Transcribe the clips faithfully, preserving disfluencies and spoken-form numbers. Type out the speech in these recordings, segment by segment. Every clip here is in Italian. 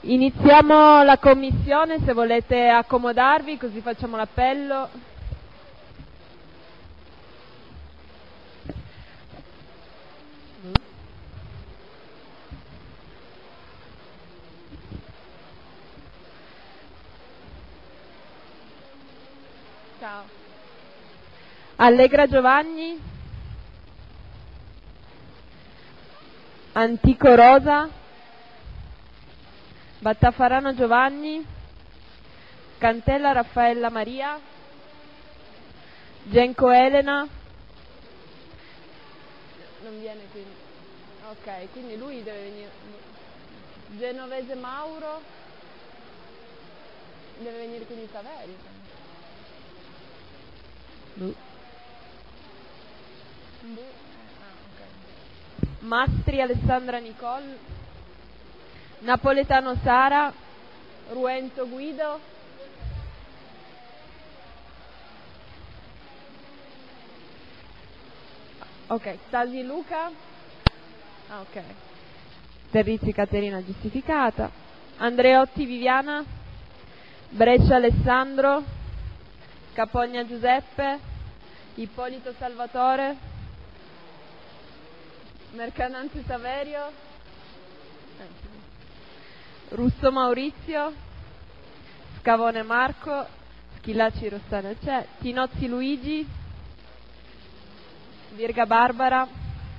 Iniziamo la commissione, se volete accomodarvi così facciamo l'appello. Ciao. Allegra Giovanni. Antico Rosa. Battafarano Giovanni. Cantella Raffaella Maria. Genco Elena. Non viene quindi. Ok, quindi lui deve venire. Genovese Mauro. Deve venire quindi Saverio. Buh. Buh. Ah, ok. Mastri Alessandra Nicole. Napoletano Sara. Ruento Guido. Ok, Stasi Luca. Ah, ok. Terrizzi Caterina giustificata. Andreotti Viviana. Brescia Alessandro. Capogna Giuseppe. Ippolito Salvatore. Mercanante Saverio. Russo Maurizio. Scavone Marco. Schillaci Rossana c'è. Tinozzi Luigi. Virga Barbara.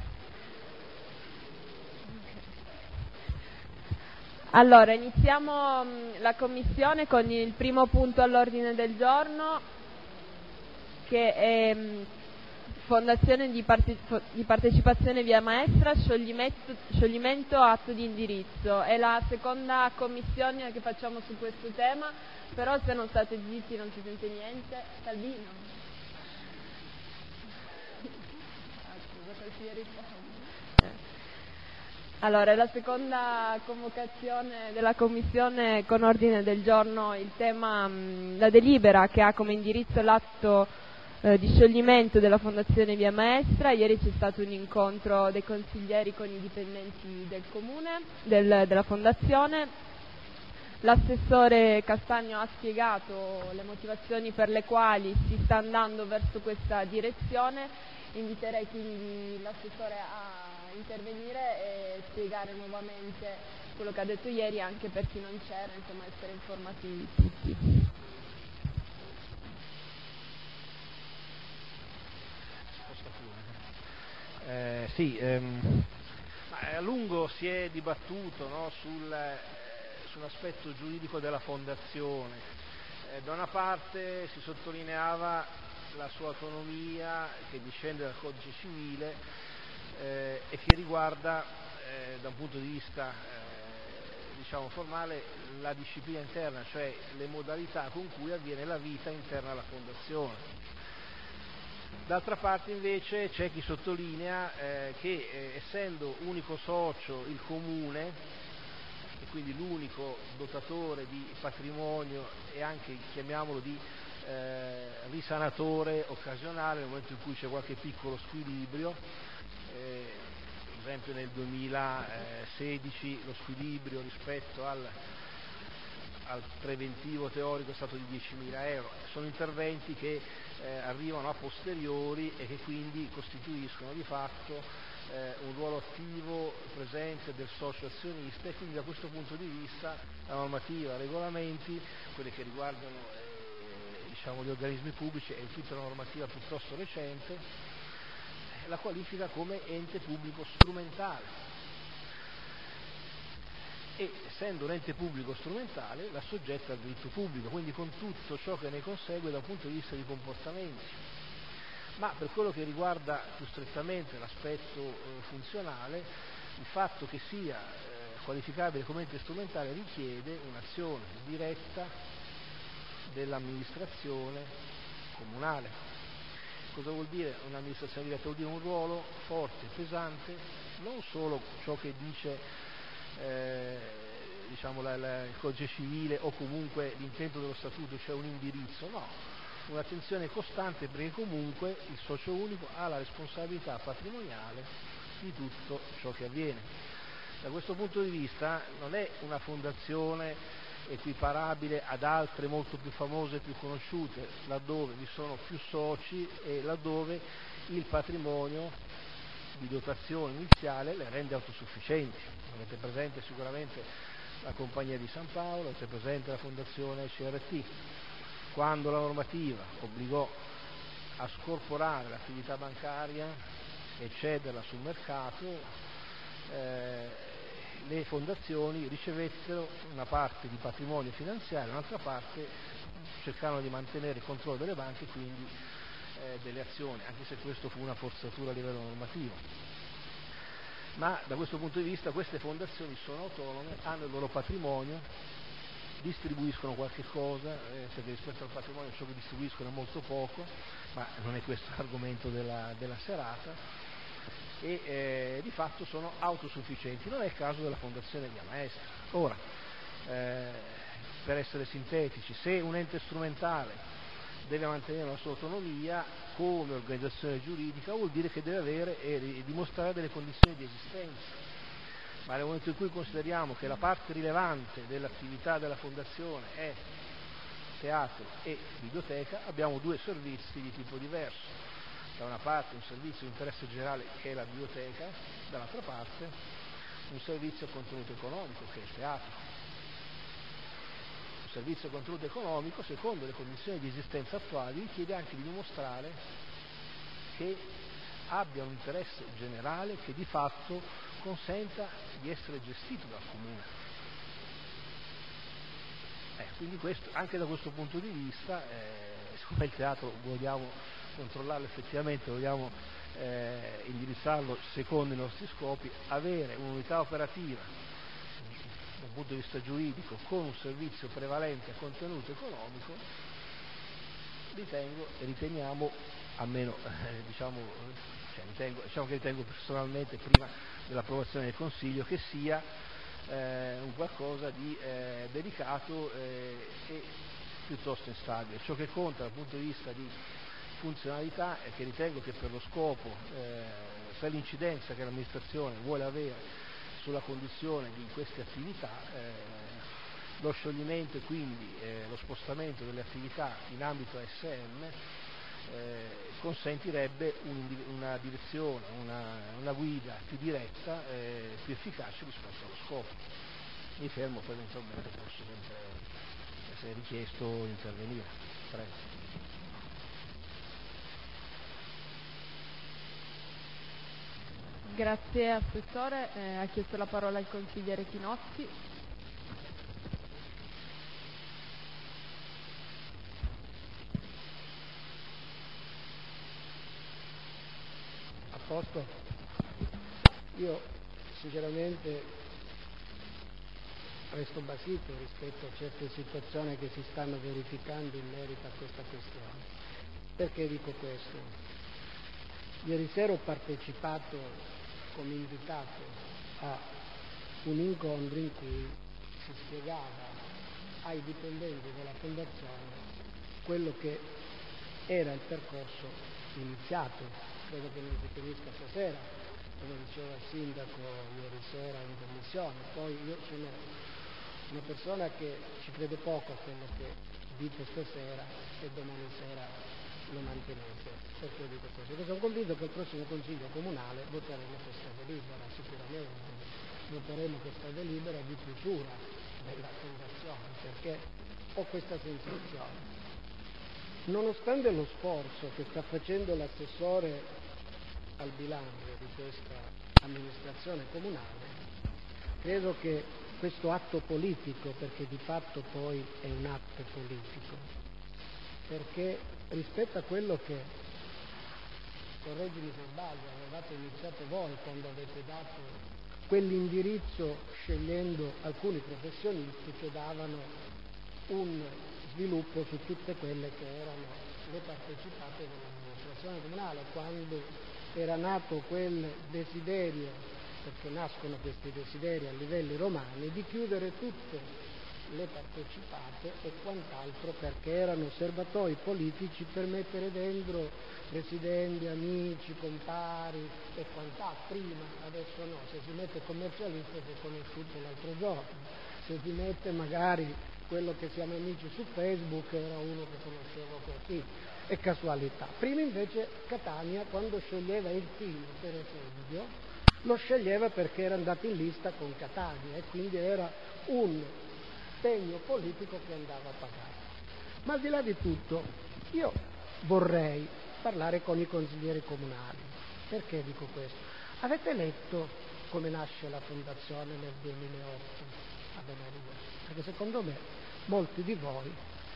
Allora, iniziamo la commissione con il primo punto all'ordine del giorno, che è Fondazione di, parte, di Partecipazione Via Maestra, scioglimento, scioglimento atto di indirizzo. È la seconda commissione che facciamo su questo tema, però se non state zitti non si sente niente. Salvino. Allora, è la seconda convocazione della Commissione con ordine del giorno il tema, mh, la delibera che ha come indirizzo l'atto eh, di scioglimento della Fondazione Via Maestra. Ieri c'è stato un incontro dei consiglieri con i dipendenti del Comune, del, della Fondazione. L'assessore Castagno ha spiegato le motivazioni per le quali si sta andando verso questa direzione. Inviterei quindi l'assessore a intervenire e spiegare nuovamente quello che ha detto ieri, anche per chi non c'era, insomma essere informati tutti. Eh, sì, ehm, a lungo si è dibattuto, no, sul, eh, sull'aspetto giuridico della fondazione. Eh, da una parte si sottolineava la sua autonomia che discende dal codice civile eh, e che riguarda eh, da un punto di vista eh, diciamo formale la disciplina interna, cioè le modalità con cui avviene la vita interna alla fondazione. D'altra parte invece c'è chi sottolinea eh, che eh, essendo unico socio il Comune e quindi l'unico dotatore di patrimonio e anche, chiamiamolo, di eh, risanatore occasionale nel momento in cui c'è qualche piccolo squilibrio, eh, ad esempio nel duemilasedici lo squilibrio rispetto al, al preventivo teorico è stato di diecimila euro. Sono interventi che eh, arrivano a posteriori e che quindi costituiscono di fatto eh, un ruolo attivo presente del socio azionista, e quindi da questo punto di vista la normativa, i regolamenti, quelli che riguardano eh, diciamo, gli organismi pubblici, è tutta una normativa piuttosto recente, la qualifica come ente pubblico strumentale. E essendo un ente pubblico strumentale la soggetta al diritto pubblico, quindi con tutto ciò che ne consegue da un punto di vista di comportamenti. Ma per quello che riguarda più strettamente l'aspetto eh, funzionale, il fatto che sia eh, qualificabile come ente strumentale richiede un'azione diretta dell'amministrazione comunale. Cosa vuol dire un'amministrazione diretta? Vuol dire un ruolo forte, pesante, non solo ciò che dice Eh, diciamo la, la, il codice civile o comunque l'intento dello statuto, cioè un indirizzo, no, un'attenzione costante, perché comunque il socio unico ha la responsabilità patrimoniale di tutto ciò che avviene. Da questo punto di vista non è una fondazione equiparabile ad altre molto più famose e più conosciute, laddove vi sono più soci e laddove il patrimonio di dotazione iniziale le rende autosufficienti. Avete presente sicuramente la Compagnia di San Paolo, avete presente la Fondazione C R T. Quando la normativa obbligò a scorporare l'attività bancaria e cederla sul mercato, eh, le fondazioni ricevettero una parte di patrimonio finanziario, un'altra parte cercarono di mantenere il controllo delle banche e quindi eh, delle azioni, anche se questo fu una forzatura a livello normativo. Ma da questo punto di vista queste fondazioni sono autonome, hanno il loro patrimonio, distribuiscono qualche cosa, eh, perché rispetto al patrimonio ciò che distribuiscono è molto poco, ma non è questo l'argomento della, della serata, e eh, di fatto sono autosufficienti. Non è il caso della Fondazione Via Maestra. Ora, eh, per essere sintetici, se un ente strumentale deve mantenere la sua autonomia come organizzazione giuridica, vuol dire che deve avere e dimostrare delle condizioni di esistenza. Ma nel momento in cui consideriamo che la parte rilevante dell'attività della fondazione è teatro e biblioteca, abbiamo due servizi di tipo diverso. Da una parte un servizio di interesse generale che è la biblioteca, dall'altra parte un servizio a contenuto economico che è il teatro. Un servizio a contenuto economico, secondo le condizioni di esistenza attuali, richiede anche di dimostrare che abbia un interesse generale che di fatto consenta di essere gestito dal comune. Eh, quindi questo, anche da questo punto di vista, eh, siccome il teatro vogliamo controllarlo effettivamente, vogliamo eh, indirizzarlo secondo i nostri scopi, avere un'unità operativa dal punto di vista giuridico con un servizio prevalente a contenuto economico, ritengo e riteniamo, almeno eh, diciamo, cioè, ritengo, diciamo che ritengo personalmente prima dell'approvazione del Consiglio, che sia eh, un qualcosa di eh, delicato eh, e piuttosto instabile. Ciò che conta dal punto di vista di funzionalità è che ritengo che per lo scopo, eh, per l'incidenza che l'amministrazione vuole avere sulla conduzione di queste attività, eh, lo scioglimento e quindi eh, lo spostamento delle attività in ambito A S M eh, consentirebbe un, una direzione, una, una guida più diretta e eh, più efficace rispetto allo scopo. Mi fermo, poi eventualmente posso sempre, se richiesto, intervenire. Prego. Grazie Assessore, eh, ha chiesto la parola il consigliere Chinozzi. A posto? Io sinceramente resto basito rispetto a certe situazioni che si stanno verificando in merito a questa questione. Perché dico questo? Ieri sera ho partecipato come invitato a un incontro in cui si spiegava ai dipendenti della Fondazione quello che era il percorso iniziato, credo che non si finisca stasera, come diceva il Sindaco ieri sera in commissione. Poi io sono una persona che ci crede poco a quello che dite stasera e domani sera lo mantenete. Perché dico questo? Perché sono convinto che il prossimo Consiglio Comunale voteremo questa delibera, sicuramente voteremo questa delibera di chiusura della Fondazione, perché ho questa sensazione. Nonostante lo sforzo che sta facendo l'assessore al bilancio di questa amministrazione comunale, credo che questo atto politico, perché di fatto poi è un atto politico, perché rispetto a quello che, correggimi se sbaglio, avevate iniziato voi quando avete dato quell'indirizzo scegliendo alcuni professionisti che davano un sviluppo su tutte quelle che erano le partecipate dell'amministrazione comunale, quando era nato quel desiderio, perché nascono questi desideri a livelli romani, di chiudere tutte le partecipate e quant'altro, perché erano serbatoi politici per mettere dentro presidenti, amici, compari e quant'altro. Prima, adesso no, se si mette commercialista si è conosciuto l'altro giorno, se si mette magari quello che siamo amici su Facebook era uno che conoscevo così, è casualità. Prima invece Catania, quando sceglieva il team, per esempio, lo sceglieva perché era andato in lista con Catania e quindi era un segno politico che andava pagato. Ma al di là di tutto, io vorrei parlare con i consiglieri comunali. Perché dico questo? Avete letto come nasce la fondazione nel duemilaotto a Benaria? Perché secondo me molti di voi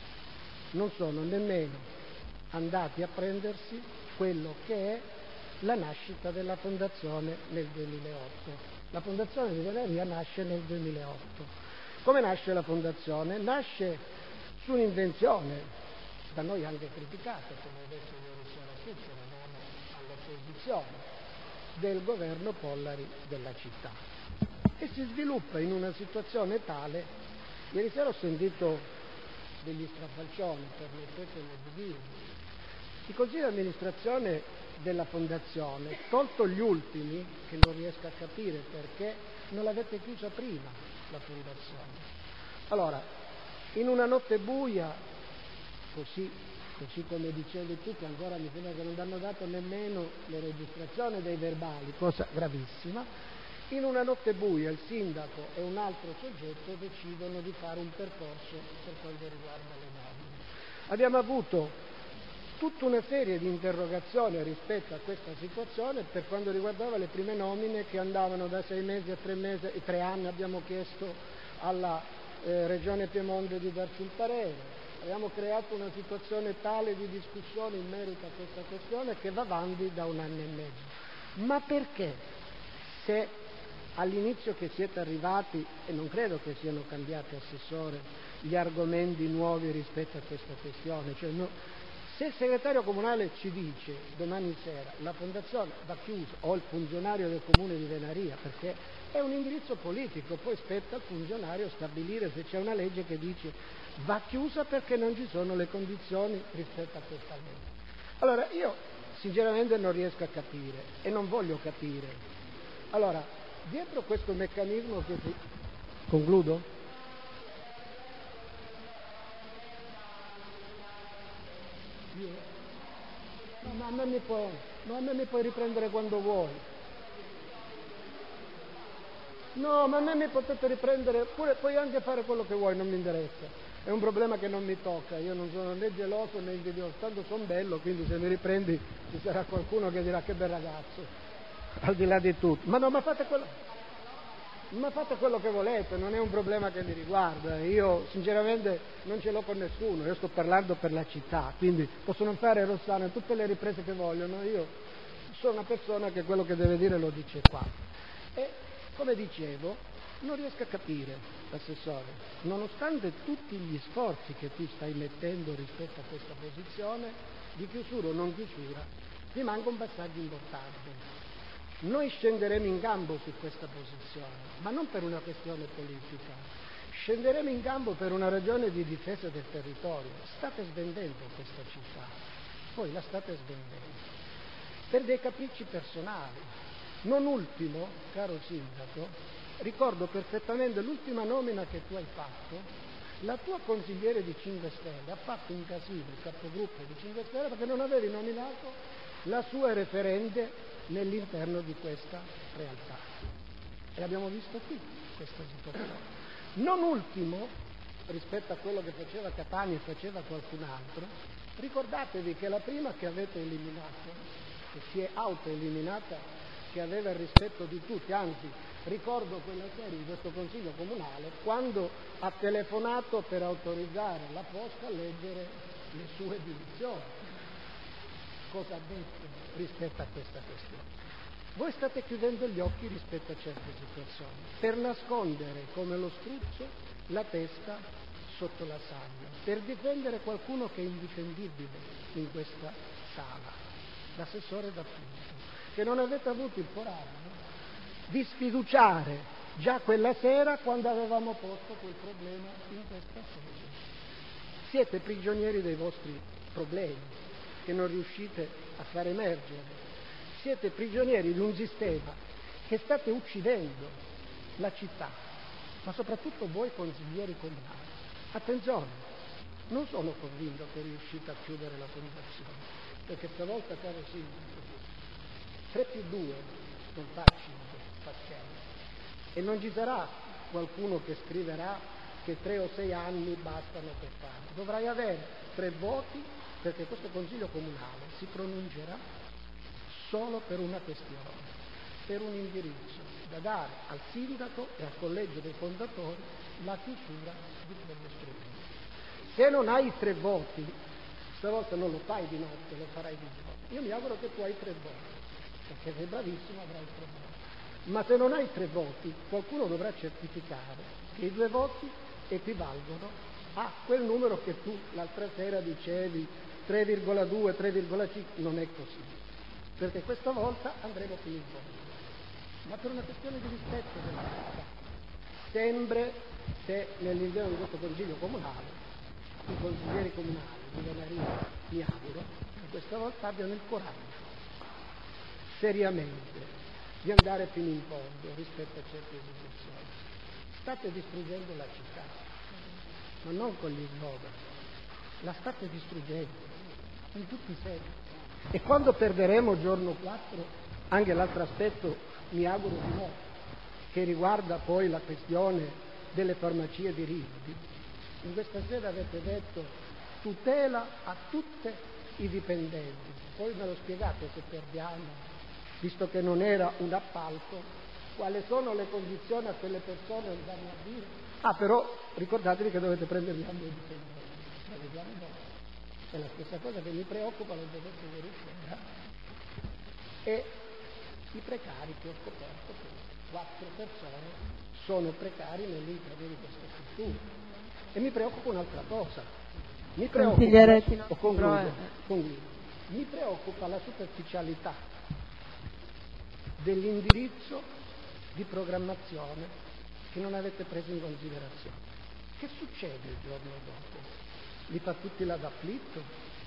non sono nemmeno andati a prendersi quello che è la nascita della fondazione nel duemilaotto. La fondazione di Benaria nasce nel duemilaotto. Come nasce la fondazione? Nasce su un'invenzione, da noi anche criticata, come ho detto ieri sera qui, che eravamo all'opposizione, del governo Pollari della città. E si sviluppa in una situazione tale, ieri sera ho sentito degli strafalcioni, permettetemi di dirvi. I consigli di amministrazione della fondazione, tolto gli ultimi, che non riesco a capire perché non l'avete chiusa prima la fondazione. Allora, in una notte buia, così, così come dicevi tu, che ancora mi sembra che non hanno dato nemmeno le registrazioni dei verbali, cosa gravissima, in una notte buia il sindaco e un altro soggetto decidono di fare un percorso per quanto riguarda le nomine. Abbiamo avuto tutta una serie di interrogazioni rispetto a questa situazione per quanto riguardava le prime nomine che andavano da sei mesi a tre mesi e tre anni. Abbiamo chiesto alla eh, Regione Piemonte di darci il parere, abbiamo creato una situazione tale di discussione in merito a questa questione che va avanti da un anno e mezzo. Ma perché, se all'inizio che siete arrivati, e non credo che siano cambiati, Assessore, gli argomenti nuovi rispetto a questa questione, cioè no, se il segretario comunale ci dice domani sera la fondazione va chiusa, o il funzionario del comune di Venaria, perché è un indirizzo politico, poi spetta al funzionario stabilire se c'è una legge che dice va chiusa perché non ci sono le condizioni rispetto a questa legge. Allora io sinceramente non riesco a capire e non voglio capire. Allora, dietro questo meccanismo che si... Concludo? No, ma a me mi puoi, no, a me mi puoi riprendere quando vuoi. No, ma a me mi potete riprendere, pure puoi anche fare quello che vuoi, non mi interessa. È un problema che non mi tocca, io non sono né geloso né invidioso, tanto sono bello, quindi se mi riprendi ci sarà qualcuno che dirà che bel ragazzo, al di là di tutto. Ma no, ma fate quello... Ma fate quello che volete, non è un problema che mi riguarda, io sinceramente non ce l'ho con nessuno, io sto parlando per la città, quindi possono fare Rossano tutte le riprese che vogliono, io sono una persona che quello che deve dire lo dice qua. E come dicevo, non riesco a capire, Assessore, nonostante tutti gli sforzi che tu stai mettendo rispetto a questa posizione, di chiusura o non chiusura, mi manca un passaggio importante. Noi scenderemo in campo su questa posizione, ma non per una questione politica, scenderemo in campo per una ragione di difesa del territorio. State svendendo questa città, voi la state svendendo, per dei capricci personali. Non ultimo, caro Sindaco, ricordo perfettamente l'ultima nomina che tu hai fatto, la tua consigliere di cinque Stelle ha fatto un casino, il capogruppo di cinque Stelle, perché non avevi nominato la sua referente nell'interno di questa realtà. E abbiamo visto qui questa situazione. Non ultimo, rispetto a quello che faceva Catania e faceva qualcun altro, ricordatevi che la prima che avete eliminato, che si è autoeliminata, che aveva il rispetto di tutti, anzi ricordo quella serie di questo Consiglio Comunale quando ha telefonato per autorizzare la Posta a leggere le sue dimissioni. Cosa ha detto rispetto a questa questione? Voi state chiudendo gli occhi rispetto a certe situazioni per nascondere come lo struzzo la testa sotto la sabbia, per difendere qualcuno che è indifendibile in questa sala, l'assessore d'appunto, che non avete avuto il coraggio di sfiduciare già quella sera quando avevamo posto quel problema in questa sede. Siete prigionieri dei vostri problemi che non riuscite a far emergere. Siete prigionieri di un sistema che state uccidendo la città, ma soprattutto voi consiglieri comunali. Attenzione, non sono convinto che riuscite a chiudere la fondazione, perché stavolta, caro sindaco, tre più due non fa cinque, fa sei. E non ci sarà qualcuno che scriverà che tre o sei anni bastano per farlo. Dovrai avere tre voti, perché questo Consiglio Comunale si pronuncerà solo per una questione, per un indirizzo da dare al sindaco e al collegio dei fondatori la chiusura di quello strumento. Se non hai tre voti, stavolta non lo fai di notte, lo farai di giorno. Io mi auguro che tu hai tre voti, perché sei bravissimo, avrai tre voti. Ma se non hai tre voti, qualcuno dovrà certificare che i due voti equivalgono a quel numero che tu l'altra sera dicevi tre virgola due, tre virgola cinque. Non è così, perché questa volta andremo fino in fondo. Ma per una questione di rispetto della città, sembra che nell'interno di questo Consiglio Comunale i consiglieri comunali di Venaria, mi auguro, che questa volta abbiano il coraggio, seriamente, di andare fino in fondo rispetto a certe situazioni. State distruggendo la città, ma non con gli slogan, la state distruggendo in tutti i sensi. E quando perderemo giorno quattro, anche l'altro aspetto, mi auguro di no, che riguarda poi la questione delle farmacie di Rimini, in questa sede avete detto tutela a tutti i dipendenti, poi me lo spiegate se perdiamo, visto che non era un appalto, quali sono le condizioni a quelle persone andranno a dire? Ah, però ricordatevi che dovete prenderli anche i dipendenti, lo vediamo dopo. È la stessa cosa che mi preoccupa, l'ho detto ieri sera, e i precari che ho scoperto che quattro persone sono precari nell'interno di questa struttura. E mi preoccupa un'altra cosa, mi preoccupa, o concludo, concludo, mi preoccupa la superficialità dell'indirizzo di programmazione che non avete preso in considerazione. Che succede il giorno dopo? Li fa tutti là d'afflitto?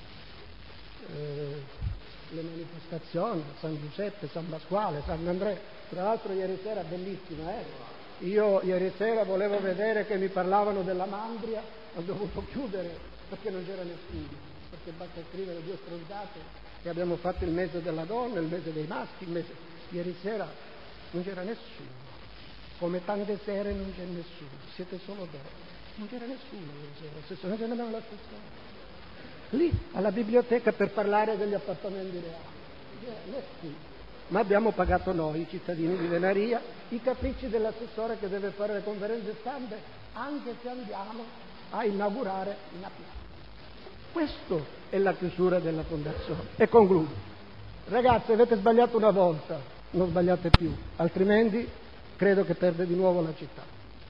Eh, le manifestazioni, San Giuseppe, San Pasquale, San Andrea, tra l'altro ieri sera bellissima, eh? Io ieri sera volevo vedere che mi parlavano della Mandria, ho dovuto chiudere perché non c'era nessuno, perché basta scrivere due stronzate e abbiamo fatto il mese della donna, il mese dei maschi, il mese... Ieri sera non c'era nessuno, come tante sere non c'è nessuno, siete solo donne, non c'era nessuno ieri sera, non c'è nemmeno l'assessore. Lì, alla biblioteca per parlare degli appartamenti reali, nessuno. Ma abbiamo pagato noi, i cittadini di Venaria, i capricci dell'assessore che deve fare le conferenze stampe, anche se andiamo a inaugurare una piazza. Questa è la chiusura della fondazione. E concludo. Ragazzi, avete sbagliato una volta, non sbagliate più, altrimenti credo che perde di nuovo la città.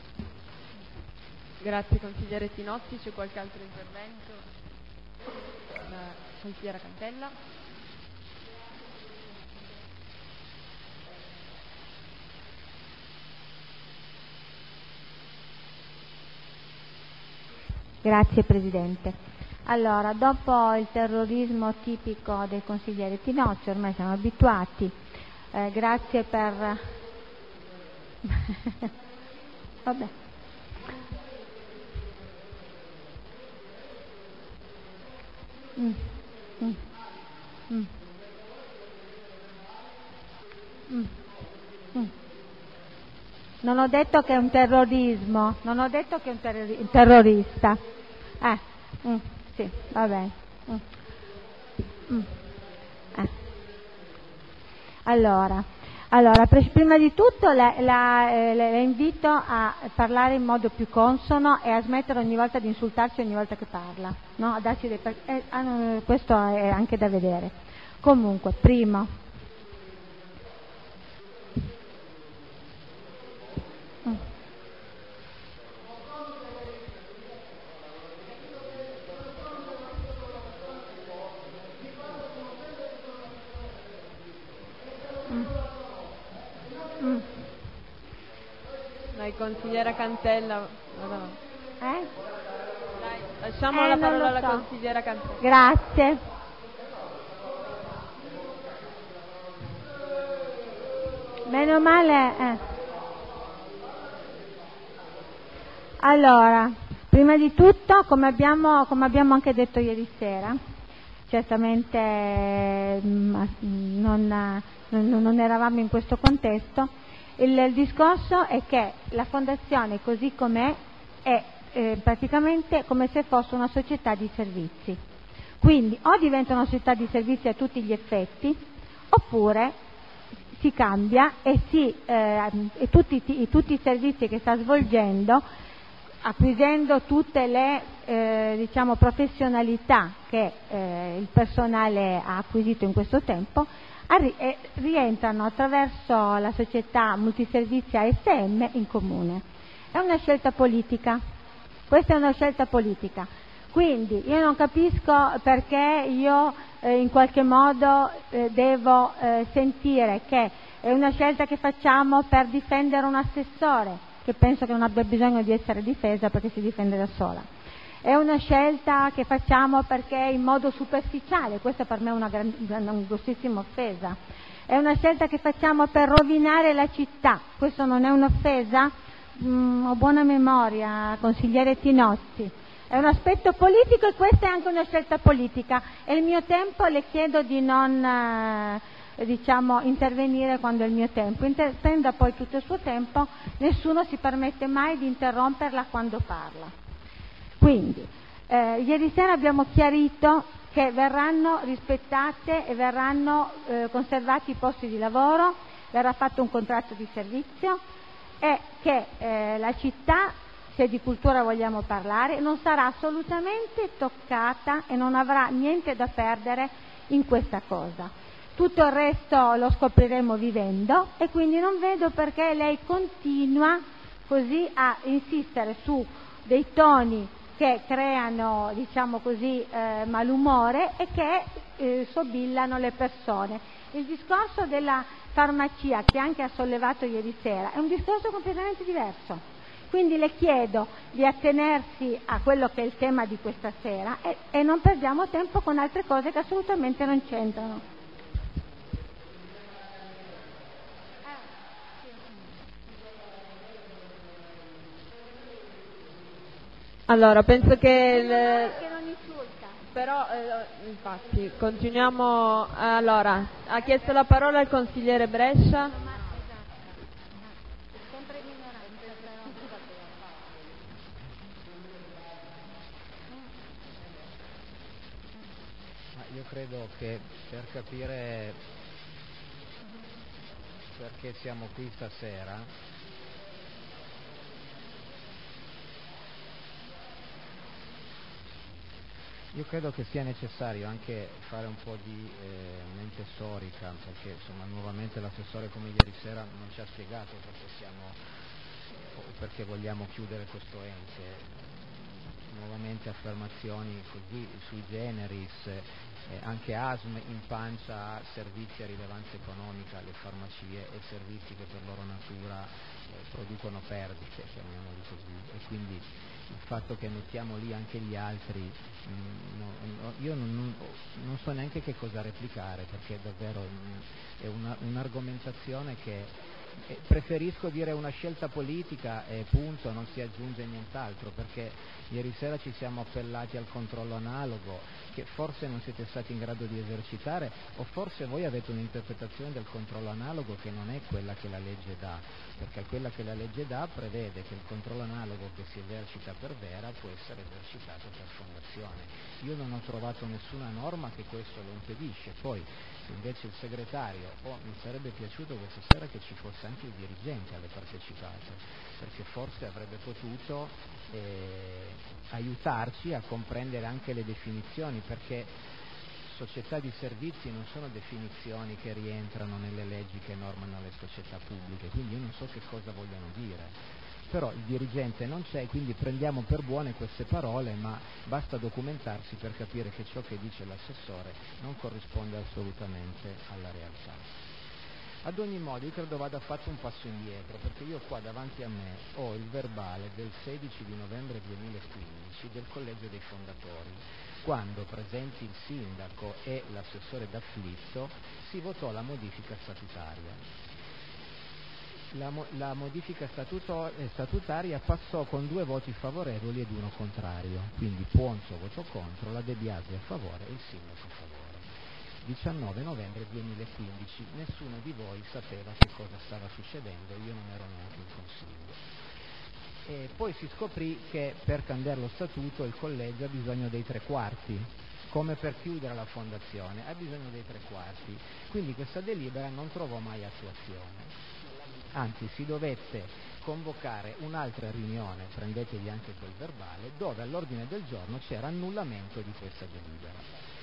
Grazie consigliere Tinotti, c'è qualche altro intervento? La consigliera Cantella. Grazie Presidente. Allora, dopo il terrorismo tipico dei consiglieri Tinocci, ormai siamo abituati, eh, grazie per... Vabbè. Mm. Mm. Mm. Mm. Mm. Non ho detto che è un terrorismo, non ho detto che è un terrori- terrorista. Eh, mm, sì, va bene. Mm. Mm. Eh. Allora, allora, prima di tutto la, la, eh, le invito a parlare in modo più consono e a smettere ogni volta di insultarci ogni volta che parla, no? A darci dei, eh, ah, questo è anche da vedere. Comunque, primo. Mm. Mm. Mm. Dai, consigliera Cantella. Eh? Dai, lasciamo eh, la parola alla so. consigliera Cantella. Grazie. Meno male. Eh. Allora, prima di tutto, come abbiamo, come abbiamo anche detto ieri sera, certamente mh, non, non, non eravamo in questo contesto, il, il discorso è che la fondazione così com'è è eh, praticamente come se fosse una società di servizi. Quindi o diventa una società di servizi a tutti gli effetti, oppure si cambia e, si, eh, e tutti, i, tutti i servizi che sta svolgendo, acquisendo tutte le eh, diciamo, professionalità che eh, il personale ha acquisito in questo tempo, arri- e rientrano attraverso la società multiservizi A S M in comune. È una scelta politica, questa è una scelta politica. Quindi io non capisco perché io eh, in qualche modo eh, devo eh, sentire che è una scelta che facciamo per difendere un assessore, che penso che non abbia bisogno di essere difesa perché si difende da sola. È una scelta che facciamo perché in modo superficiale, questa per me è una, gran, una grossissima offesa. È una scelta che facciamo per rovinare la città, questo non è un'offesa? Mm, ho buona memoria, consigliere Tinozzi. È un aspetto politico e questa è anche una scelta politica e il mio tempo le chiedo di non eh, diciamo intervenire quando è il mio tempo. Inter- prenda poi tutto il suo tempo, nessuno si permette mai di interromperla quando parla. Quindi eh, ieri sera abbiamo chiarito che verranno rispettate e verranno eh, conservati i posti di lavoro, verrà fatto un contratto di servizio e che eh, la città, se di cultura vogliamo parlare, non sarà assolutamente toccata e non avrà niente da perdere in questa cosa. Tutto il resto lo scopriremo vivendo e quindi non vedo perché lei continua così a insistere su dei toni che creano, diciamo così, eh, malumore e che eh, sobillano le persone. Il discorso della farmacia che anche ha sollevato ieri sera è un discorso completamente diverso. Quindi le chiedo di attenersi a quello che è il tema di questa sera e, e non perdiamo tempo con altre cose che assolutamente non c'entrano. Allora, penso che il... che non insulta. Però, eh, infatti, continuiamo. Allora, ha chiesto la parola il consigliere Brescia. Io credo che per capire perché siamo qui stasera io credo che sia necessario anche fare un po' di eh, mente storica, perché insomma nuovamente l'assessore come ieri sera non ci ha spiegato perché siamo perché vogliamo chiudere questo ente. Nuovamente affermazioni così sui generis, eh, anche A S M in pancia a servizi a rilevanza economica, le farmacie e servizi che per loro natura eh, producono perdite, chiamiamoli così, e quindi il fatto che mettiamo lì anche gli altri, mh, no, no, io non, non, non so neanche che cosa replicare, perché davvero mh, è una, un'argomentazione che Eh, preferisco dire una scelta politica e punto, non si aggiunge nient'altro, perché ieri sera ci siamo appellati al controllo analogo che forse non siete stati in grado di esercitare, o forse voi avete un'interpretazione del controllo analogo che non è quella che la legge dà, perché quella che la legge dà prevede che il controllo analogo che si esercita per Vera può essere esercitato per fondazione. Io non ho trovato nessuna norma che questo lo impedisce. Poi invece il segretario, oh, mi sarebbe piaciuto questa sera che ci fosse anche il dirigente alle partecipate, perché forse avrebbe potuto eh, aiutarci a comprendere anche le definizioni, perché società di servizi non sono definizioni che rientrano nelle leggi che normano le società pubbliche, quindi io non so che cosa vogliono dire. Però il dirigente non c'è, quindi prendiamo per buone queste parole, ma basta documentarsi per capire che ciò che dice l'assessore non corrisponde assolutamente alla realtà. Ad ogni modo io credo vada fatto un passo indietro, perché io qua davanti a me ho il verbale del sedici di novembre duemilaquindici del collegio dei fondatori, quando presenti il sindaco e l'assessore D'Afflitto si votò la modifica statutaria. La, mo- la modifica statuto- eh, statutaria passò con due voti favorevoli ed uno contrario, quindi Puonzo votò contro, la De Biasi a favore e il sindaco a favore. diciannove novembre duemilaquindici, nessuno di voi sapeva che cosa stava succedendo, io non ero neanche in consiglio. E poi si scoprì che per cambiare lo statuto il collegio ha bisogno dei tre quarti, come per chiudere la fondazione, ha bisogno dei tre quarti, quindi questa delibera non trovò mai attuazione. Anzi, si dovette convocare un'altra riunione, prendetevi anche quel verbale, dove all'ordine del giorno c'era annullamento di questa delibera.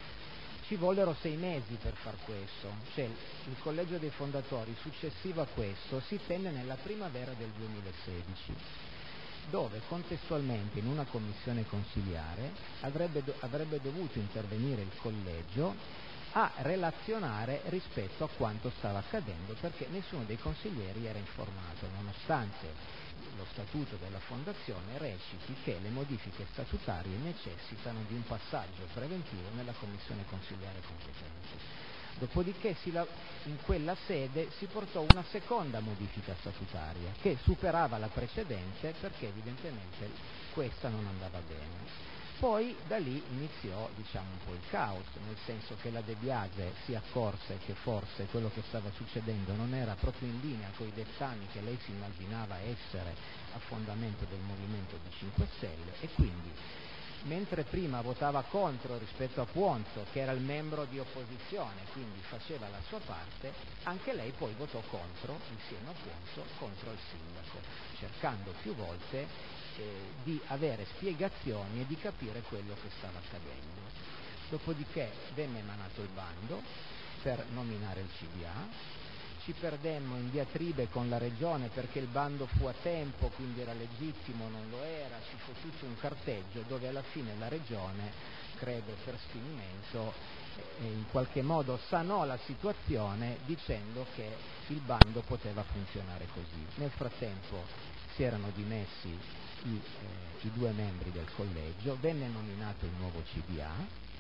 Ci vollero sei mesi per far questo, cioè il collegio dei fondatori successivo a questo si tenne nella primavera del duemilasedici, dove contestualmente in una commissione consiliare avrebbe, do- avrebbe dovuto intervenire il collegio a relazionare rispetto a quanto stava accadendo, perché nessuno dei consiglieri era informato, nonostante lo statuto della fondazione reciti che le modifiche statutarie necessitano di un passaggio preventivo nella commissione consiliare competente. Dopodiché si la, in quella sede si portò una seconda modifica statutaria che superava la precedente, perché evidentemente questa non andava bene. Poi da lì iniziò, diciamo, un po' il caos, nel senso che la De Biasi si accorse che forse quello che stava succedendo non era proprio in linea con i dettami che lei si immaginava essere a fondamento del Movimento di cinque Stelle, e quindi, mentre prima votava contro rispetto a Puonzo, che era il membro di opposizione, quindi faceva la sua parte, anche lei poi votò contro, insieme a Puonzo, contro il sindaco, cercando più volte Eh, di avere spiegazioni e di capire quello che stava accadendo. Dopodiché venne emanato il bando per nominare il C D A, ci perdemmo in diatribe con la regione perché il bando fu a tempo, quindi era legittimo, non lo era, ci fu tutto un carteggio dove alla fine la regione, credo per sfinimento, eh, in qualche modo sanò la situazione dicendo che il bando poteva funzionare così. Nel frattempo si erano dimessi I, eh, i due membri del collegio, venne nominato il nuovo C D A,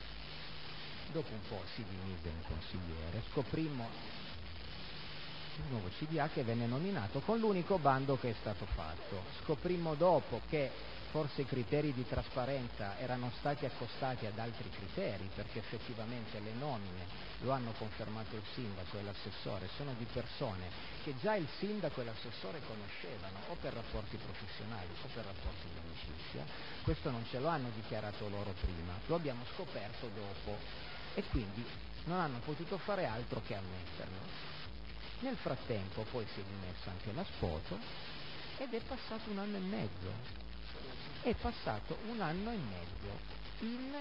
dopo un po' si dimise un consigliere, scoprimmo il nuovo C D A che venne nominato con l'unico bando che è stato fatto. Scoprimmo dopo che forse i criteri di trasparenza erano stati accostati ad altri criteri, perché effettivamente le nomine, lo hanno confermato il sindaco e l'assessore, sono di persone che già il sindaco e l'assessore conoscevano, o per rapporti professionali o per rapporti di amicizia. Questo non ce lo hanno dichiarato loro prima, lo abbiamo scoperto dopo, e quindi non hanno potuto fare altro che ammetterlo. Nel frattempo poi si è dimessa anche la Spoto ed è passato un anno e mezzo. È passato un anno e mezzo in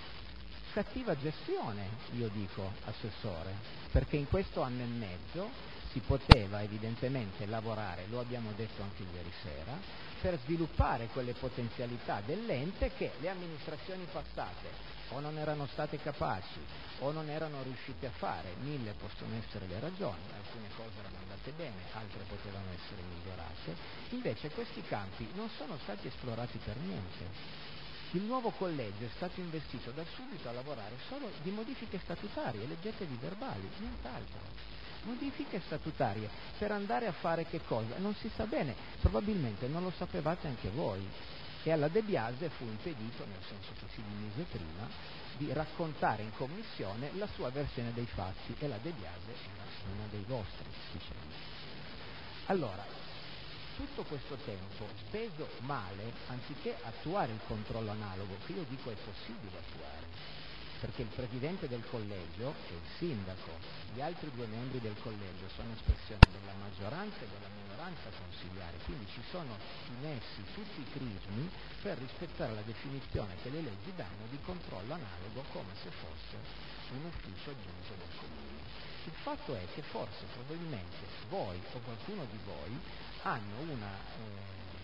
cattiva gestione, io dico, assessore, perché in questo anno e mezzo si poteva evidentemente lavorare, lo abbiamo detto anche ieri sera, per sviluppare quelle potenzialità dell'ente che le amministrazioni passate o non erano state capaci o non erano riuscite a fare. Mille possono essere le ragioni, alcune cose erano andate bene, altre potevano essere migliorate, invece questi campi non sono stati esplorati per niente. Il nuovo collegio è stato investito da subito a lavorare solo di modifiche statutarie, leggetevi i verbali, nient'altro. Modifiche statutarie per andare a fare che cosa? Non si sa bene, probabilmente non lo sapevate anche voi. E alla De Biasi fu impedito, nel senso che si dimise prima, di raccontare in commissione la sua versione dei fatti, e la De Biasi era uno dei vostri, diciamo. Allora, tutto questo tempo speso male, anziché attuare il controllo analogo, che io dico è possibile attuare, perché il presidente del collegio e il sindaco, gli altri due membri del collegio sono espressione della maggioranza e della minoranza consiliare, quindi ci sono messi tutti i crismi per rispettare la definizione che le leggi danno di controllo analogo, come se fosse un ufficio aggiunto del comune. Il fatto è che forse, probabilmente, voi o qualcuno di voi hanno una, eh,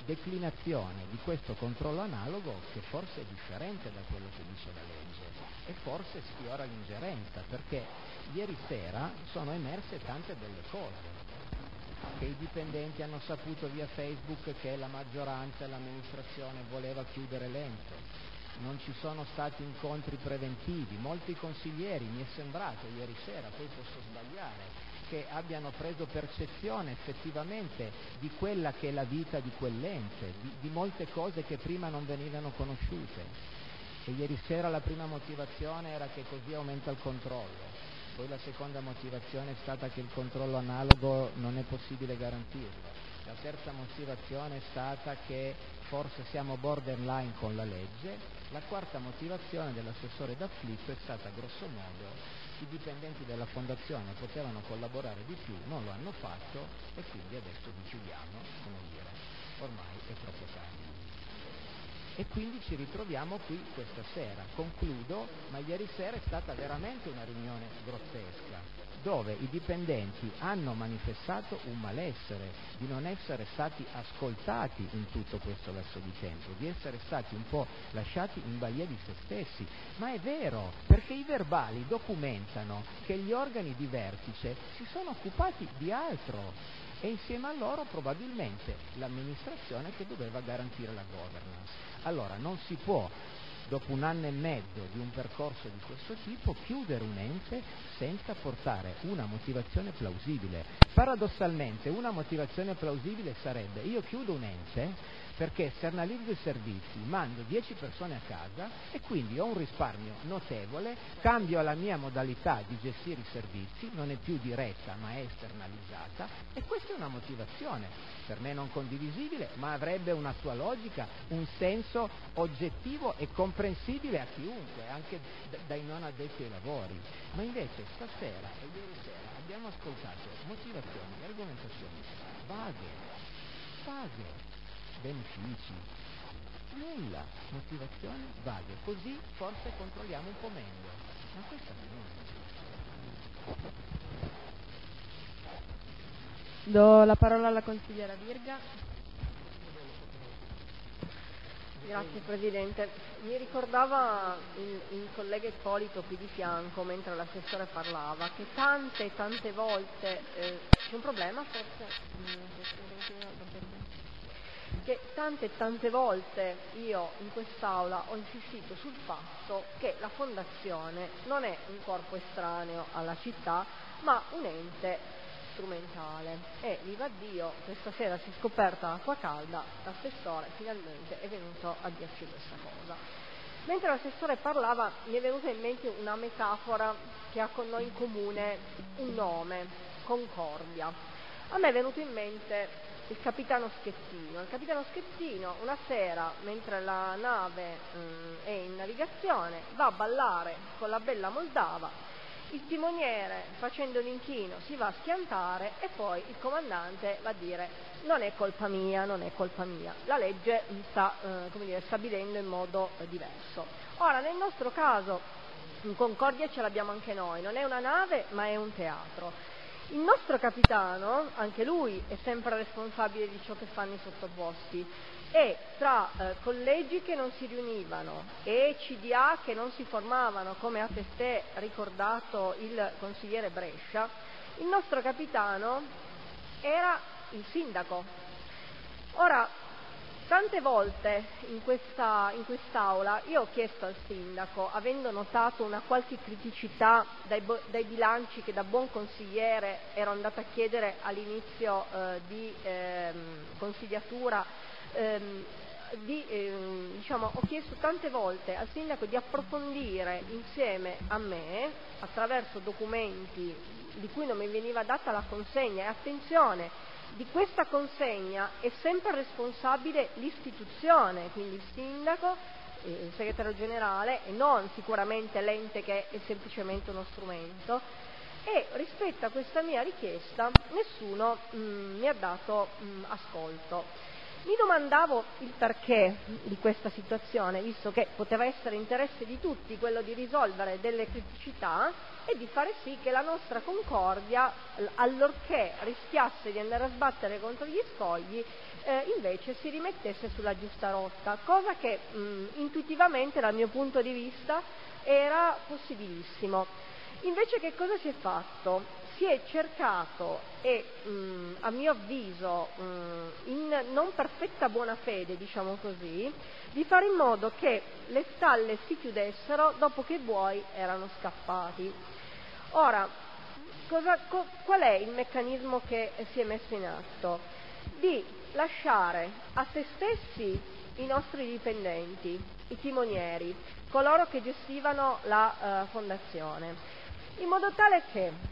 declinazione di questo controllo analogo che forse è differente da quello che dice la legge e forse sfiora l'ingerenza, perché ieri sera sono emerse tante belle cose, che i dipendenti hanno saputo via Facebook che la maggioranza e l'amministrazione voleva chiudere l'ente, non ci sono stati incontri preventivi, molti consiglieri, mi è sembrato ieri sera, poi posso sbagliare, che abbiano preso percezione effettivamente di quella che è la vita di quell'ente, di, di molte cose che prima non venivano conosciute. E ieri sera la prima motivazione era che così aumenta il controllo, poi la seconda motivazione è stata che il controllo analogo non è possibile garantirlo, la terza motivazione è stata che forse siamo borderline con la legge, la quarta motivazione dell'assessore D'Afflitto è stata grosso modo i dipendenti della fondazione potevano collaborare di più, non lo hanno fatto e quindi adesso vi chiudiamo, come dire, ormai è troppo tardi. E quindi ci ritroviamo qui questa sera. Concludo, ma ieri sera è stata veramente una riunione grottesca, dove i dipendenti hanno manifestato un malessere di non essere stati ascoltati in tutto questo lasso di tempo, di essere stati un po' lasciati in balia di se stessi. Ma è vero, perché i verbali documentano che gli organi di vertice si sono occupati di altro e insieme a loro probabilmente l'amministrazione che doveva garantire la governance. Allora non si può, dopo un anno e mezzo di un percorso di questo tipo, chiudere un ente senza portare una motivazione plausibile. Paradossalmente una motivazione plausibile sarebbe: io chiudo un ente perché esternalizzo i servizi, mando dieci persone a casa e quindi ho un risparmio notevole, cambio la mia modalità di gestire i servizi, non è più diretta ma è esternalizzata, e questa è una motivazione per me non condivisibile, ma avrebbe una sua logica, un senso oggettivo e comprensibile a chiunque, anche d- dai non addetti ai lavori. Ma invece stasera e ieri sera abbiamo ascoltato motivazioni e argomentazioni vaghe, vaghe, benefici, nulla, motivazioni vaghe, così forse controlliamo un po' meglio, ma questa non è. Do la parola alla consigliera Virga. Grazie Presidente. Mi ricordava il, il collega Ippolito qui di fianco mentre l'assessore parlava che tante e tante volte eh, c'è un problema forse? Che tante e tante volte io in quest'Aula ho insistito sul fatto che la Fondazione non è un corpo estraneo alla città, ma un ente strumentale. E viva Dio, questa sera si è scoperta l'acqua calda, l'assessore finalmente è venuto a dirci questa cosa. Mentre l'assessore parlava mi è venuta in mente una metafora che ha con noi in comune un nome, Concordia. A me è venuto in mente il capitano Schettino. Il capitano Schettino una sera, mentre la nave mh, è in navigazione, va a ballare con la bella Moldava, il timoniere facendo l'inchino si va a schiantare e poi il comandante va a dire: non è colpa mia, non è colpa mia, la legge sta eh, come dire, stabilendo in modo eh, diverso. Ora, nel nostro caso in Concordia ce l'abbiamo anche noi, non è una nave ma è un teatro. Il nostro capitano, anche lui è sempre responsabile di ciò che fanno i sottoposti, e tra eh, collegi che non si riunivano e C D A che non si formavano, come ha testé ricordato il consigliere Brescia, il nostro capitano era il sindaco. Ora, tante volte in questa in quest'Aula io ho chiesto al sindaco, avendo notato una qualche criticità dai, dai bilanci che da buon consigliere ero andata a chiedere all'inizio eh, di ehm, consigliatura, ehm, di, ehm, diciamo, ho chiesto tante volte al sindaco di approfondire insieme a me, attraverso documenti di cui non mi veniva data la consegna, e attenzione, di questa consegna è sempre responsabile l'istituzione, quindi il sindaco, il segretario generale, e non sicuramente l'ente che è semplicemente uno strumento. E rispetto a questa mia richiesta nessuno mh, mi ha dato mh, ascolto. Mi domandavo il perché di questa situazione, visto che poteva essere interesse di tutti quello di risolvere delle criticità e di fare sì che la nostra Concordia, allorché rischiasse di andare a sbattere contro gli scogli, eh, invece si rimettesse sulla giusta rotta, cosa che mh, intuitivamente dal mio punto di vista era possibilissimo. Invece che cosa si è fatto? Si è cercato e mh, a mio avviso mh, in non perfetta buona fede, diciamo così, di fare in modo che le stalle si chiudessero dopo che i buoi erano scappati. Ora, cosa, co, qual è il meccanismo che si è messo in atto? Di lasciare a se stessi i nostri dipendenti, i timonieri, coloro che gestivano la uh, fondazione, in modo tale che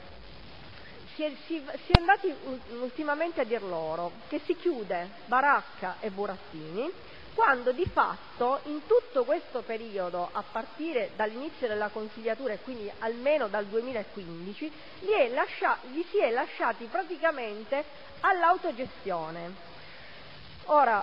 Si è, si, si è andati ultimamente a dir loro che si chiude Baracca e Burattini, quando di fatto in tutto questo periodo, a partire dall'inizio della consigliatura e quindi almeno dal duemilaquindici, gli, è lascia, gli si è lasciati praticamente all'autogestione. Ora,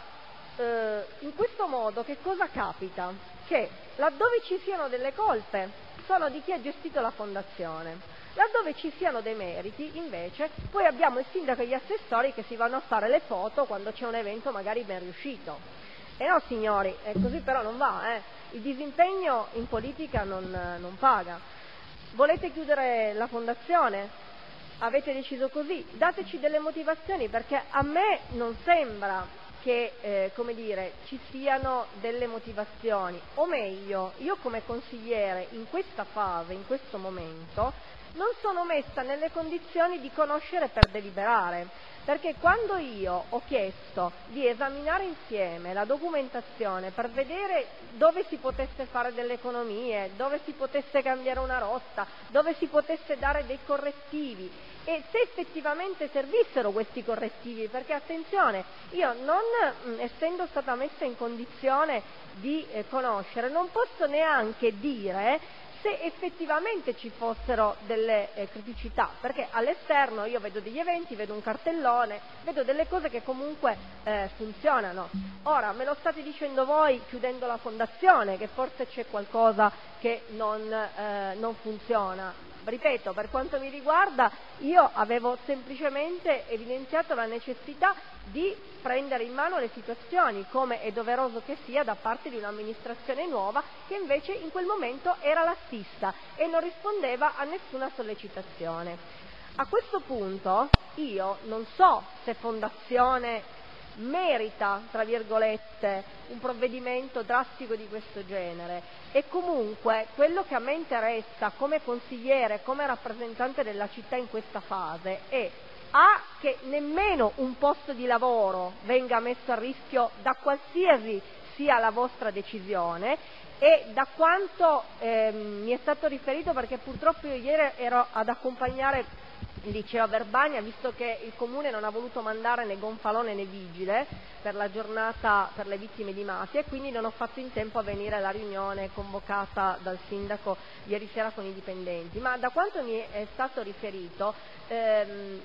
eh, in questo modo che cosa capita? Che laddove ci siano delle colpe sono di chi ha gestito la fondazione. Laddove ci siano dei meriti, invece, poi abbiamo il sindaco e gli assessori che si vanno a fare le foto quando c'è un evento magari ben riuscito. E no, signori, eh, così però non va, eh. Il disimpegno in politica non, non paga. Volete chiudere la fondazione? Avete deciso così? Dateci delle motivazioni, perché a me non sembra che, eh, come dire, ci siano delle motivazioni. O meglio, io come consigliere in questa fase, in questo momento, non sono messa nelle condizioni di conoscere per deliberare, perché quando io ho chiesto di esaminare insieme la documentazione per vedere dove si potesse fare delle economie, dove si potesse cambiare una rotta, dove si potesse dare dei correttivi e se effettivamente servissero questi correttivi, perché attenzione, io non mh, essendo stata messa in condizione di eh, conoscere, non posso neanche dire se effettivamente ci fossero delle eh, criticità, perché all'esterno io vedo degli eventi, vedo un cartellone, vedo delle cose che comunque eh, funzionano. Ora, me lo state dicendo voi chiudendo la fondazione, che forse c'è qualcosa che non, eh, non funziona. Ripeto, per quanto mi riguarda, io avevo semplicemente evidenziato la necessità di prendere in mano le situazioni, come è doveroso che sia da parte di un'amministrazione nuova che invece in quel momento era la stessa e non rispondeva a nessuna sollecitazione. A questo punto io non so se Fondazione merita, tra virgolette, un provvedimento drastico di questo genere e comunque quello che a me interessa come consigliere, come rappresentante della città in questa fase è A, che nemmeno un posto di lavoro venga messo a rischio da qualsiasi sia la vostra decisione e da quanto eh, mi è stato riferito, perché purtroppo io ieri ero ad accompagnare il liceo a Verbania, visto che il comune non ha voluto mandare né gonfalone né vigile per la giornata per le vittime di mafia e quindi non ho fatto in tempo a venire alla riunione convocata dal sindaco ieri sera con i dipendenti, ma da quanto mi è stato riferito ehm,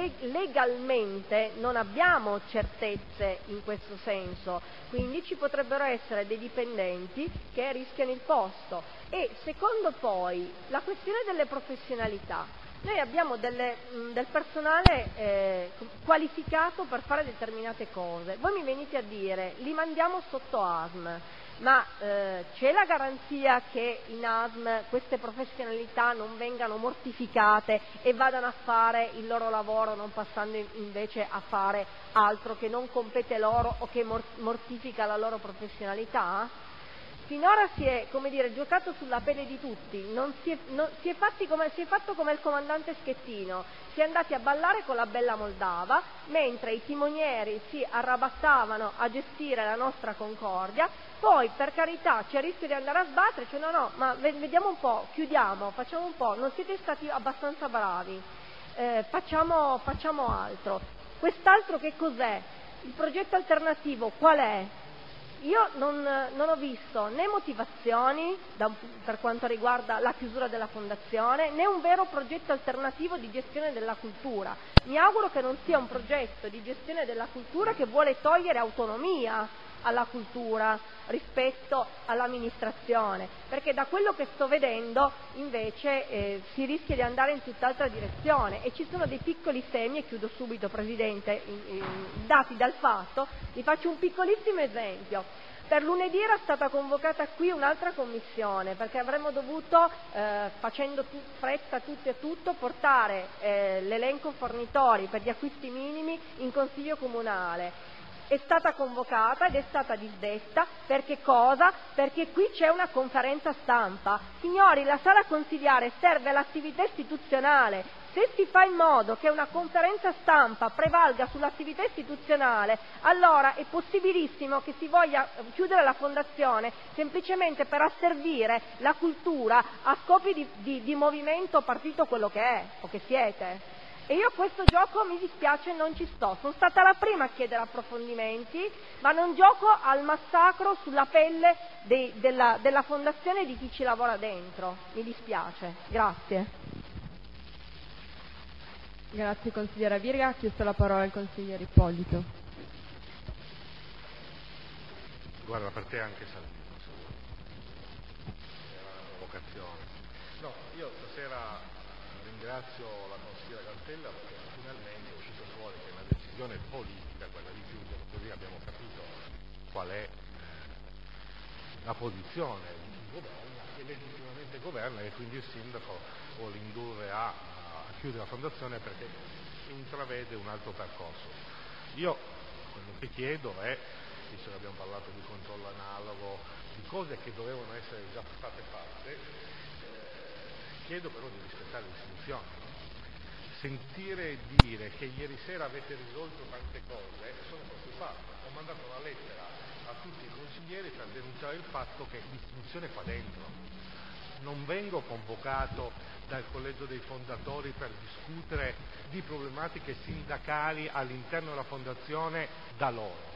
legalmente non abbiamo certezze in questo senso, quindi ci potrebbero essere dei dipendenti che rischiano il posto e secondo poi la questione delle professionalità. Noi abbiamo delle, mh, del personale eh, qualificato per fare determinate cose. Voi mi venite a dire, li mandiamo sotto A S M, ma eh, c'è la garanzia che in A S M queste professionalità non vengano mortificate e vadano a fare il loro lavoro non passando in, invece a fare altro che non compete loro o che mortifica la loro professionalità? Finora si è, come dire, giocato sulla pelle di tutti, non si, è, non, si, è fatti come, si è fatto come il comandante Schettino, si è andati a ballare con la bella Moldava, mentre i timonieri si arrabattavano a gestire la nostra Concordia, poi per carità c'è il rischio di andare a sbattere, cioè no no, ma vediamo un po', chiudiamo, facciamo un po', non siete stati abbastanza bravi, eh, facciamo, facciamo altro. Quest'altro che cos'è? Il progetto alternativo qual è? io non, non ho visto né motivazioni da, per quanto riguarda la chiusura della fondazione, né un vero progetto alternativo di gestione della cultura. Mi auguro che non sia un progetto di gestione della cultura che vuole togliere autonomia alla cultura rispetto all'amministrazione, perché da quello che sto vedendo invece eh, si rischia di andare in tutt'altra direzione, e ci sono dei piccoli semi, e chiudo subito Presidente, in, in, dati dal fatto. Vi faccio un piccolissimo esempio. Per lunedì era stata convocata qui un'altra commissione, perché avremmo dovuto, eh, facendo tu, fretta tutto e tutto, portare eh, l'elenco fornitori per gli acquisti minimi in Consiglio Comunale. È stata convocata ed è stata disdetta. Perché cosa? Perché qui c'è una conferenza stampa. Signori, la sala consiliare serve all'attività istituzionale. Se si fa in modo che una conferenza stampa prevalga sull'attività istituzionale, allora è possibilissimo che si voglia chiudere la fondazione semplicemente per asservire la cultura a scopi di, di, di movimento partito, quello che è o che siete. E io a questo gioco, mi dispiace, non ci sto. Sono stata la prima a chiedere approfondimenti, ma non gioco al massacro sulla pelle dei, della, della fondazione e di chi ci lavora dentro. Mi dispiace. Grazie. Grazie consigliera Virga. Ha chiesto la parola il consigliere Ippolito. Guarda, per te anche Salvini, era una vocazione. No, io stasera ringrazio la consigliera Cantella perché finalmente è uscito fuori che è una decisione politica quella di chiudere, così abbiamo capito qual è eh, la posizione di chi governa, che legittimamente governa, e quindi il sindaco vuole indurre a, a chiudere la fondazione perché intravede un altro percorso. Io quello che chiedo è, visto che abbiamo parlato di controllo analogo, di cose che dovevano essere già state fatte, eh, chiedo però di rispettare le istituzioni. Sentire dire che ieri sera avete risolto tante cose, sono preoccupato. Ho mandato una lettera a tutti i consiglieri per denunciare il fatto che l'istituzione è qua dentro. Non vengo convocato dal collegio dei fondatori per discutere di problematiche sindacali all'interno della fondazione da loro.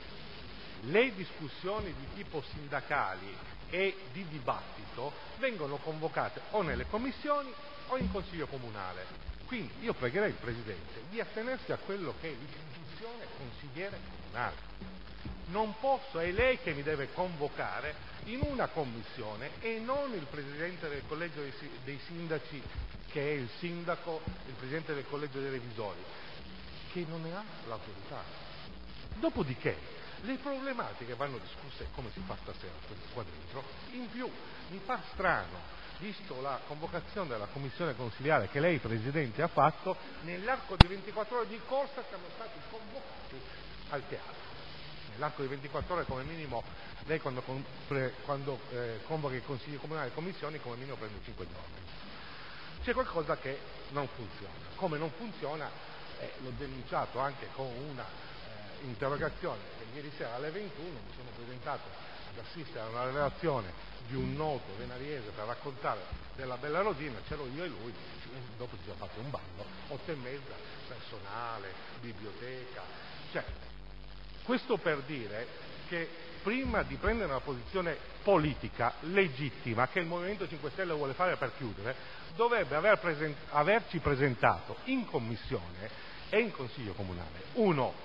Le discussioni di tipo sindacali e di dibattito vengono convocate o nelle commissioni o in consiglio comunale. Quindi io pregherei il Presidente di attenersi a quello che è l'istituzione consigliere comunale. Non posso, è lei che mi deve convocare in una commissione e non il Presidente del Collegio dei Sindaci, che è il sindaco, il Presidente del Collegio dei Revisori, che non ne ha l'autorità. Dopodiché le problematiche vanno discusse come si fa stasera qua dentro. In più mi fa strano, visto la convocazione della commissione consiliare che lei Presidente ha fatto, nell'arco di ventiquattro ore di corsa siamo stati convocati al teatro. Nell'arco di ventiquattro ore come minimo, lei quando, quando eh, convoca il Consiglio Comunale e le commissioni come minimo prende cinque giorni. C'è qualcosa che non funziona. Come non funziona, eh, l'ho denunciato anche con una eh, interrogazione che ieri sera alle ventuno mi sono presentato ad assistere a una relazione di un noto venariese per raccontare della Bella Rosina, c'ero io e lui, dopo ci siamo fatti un ballo, otto e mezza, personale, biblioteca, cioè, questo per dire che prima di prendere una posizione politica legittima che il Movimento cinque Stelle vuole fare per chiudere, dovrebbe aver present- averci presentato in commissione e in Consiglio Comunale, uno,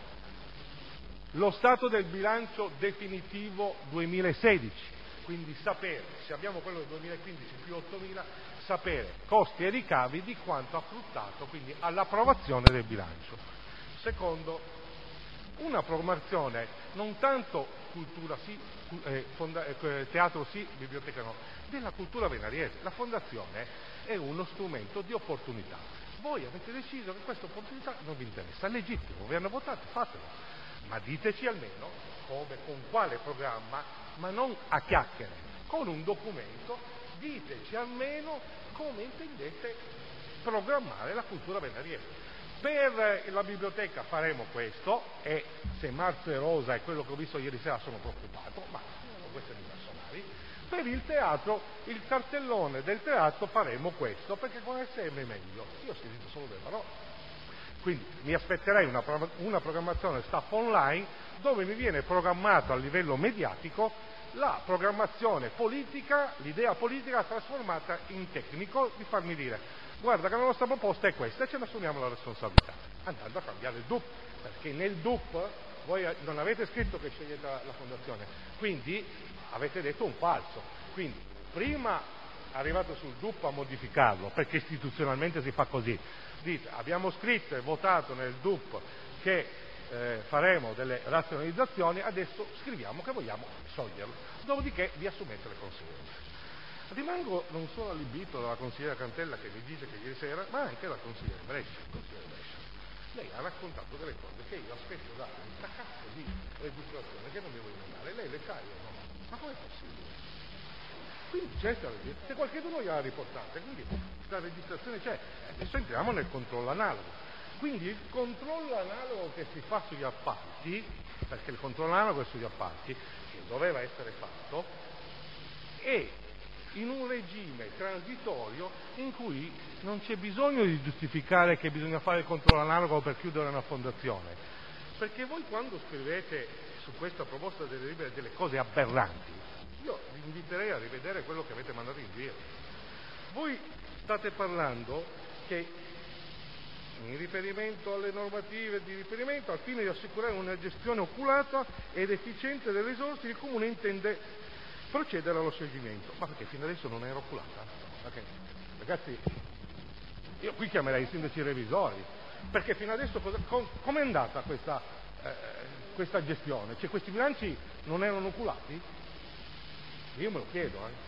lo stato del bilancio definitivo duemilasedici, quindi sapere, se abbiamo quello del duemilaquindici più ottomila, sapere costi e ricavi di quanto ha fruttato, quindi all'approvazione del bilancio. Secondo, una programmazione non tanto cultura sì, eh, fonda, eh, teatro sì, biblioteca no, della cultura venariese. La fondazione è uno strumento di opportunità. Voi avete deciso che questa opportunità non vi interessa, è legittimo, vi hanno votato, fatelo, ma diteci almeno come, con quale programma, ma non a chiacchiere, con un documento, diteci almeno come intendete programmare la cultura venariese. Per la biblioteca faremo questo, e se Marzo e Rosa è quello che ho visto ieri sera sono preoccupato, ma sono questioni personali. Per il teatro, il cartellone del teatro faremo questo, perché con S M è meglio. Io ho sentito solo delle parole. Quindi mi aspetterei una, una programmazione staff online dove mi viene programmato a livello mediatico la programmazione politica, l'idea politica trasformata in tecnico, di farmi dire guarda che la nostra proposta è questa e ce ne assumiamo la responsabilità, andando a cambiare il D U P, perché nel D U P voi non avete scritto che scegliete la, la fondazione, quindi avete detto un falso. Quindi prima arrivate sul D U P a modificarlo, perché istituzionalmente si fa così, dite abbiamo scritto e votato nel D U P che eh, faremo delle razionalizzazioni, adesso scriviamo che vogliamo scioglierlo, dopodiché vi assumete le conseguenze. Rimango non solo allibito dalla consigliera Cantella che mi dice che ieri sera, ma anche dalla consigliera Brescia, consigliera Brescia. Lei ha raccontato delle cose che io aspetto da un cazzo di registrazione che non devo mandare. Lei le sa io no? Ma com'è possibile? Quindi c'è questa registrazione, se qualcuno gliela riportate, quindi questa registrazione c'è. Adesso entriamo nel controllo analogo. Quindi il controllo analogo che si fa sugli appalti, perché il controllo analogo è sugli appalti, che doveva essere fatto, è in un regime transitorio in cui non c'è bisogno di giustificare che bisogna fare il controllo analogo per chiudere una fondazione, perché voi quando scrivete su questa proposta delle delibere delle cose aberranti, io vi inviterei a rivedere quello che avete mandato in giro. Voi state parlando che in riferimento alle normative di riferimento, al fine di assicurare una gestione oculata ed efficiente delle risorse, il Comune intende procedere allo scioglimento. Ma perché fino adesso non era oculata? Okay. Ragazzi, io qui chiamerei i sindaci revisori, perché fino adesso com, com'è andata questa, eh, questa gestione? Cioè questi bilanci non erano oculati? Io me lo chiedo, eh.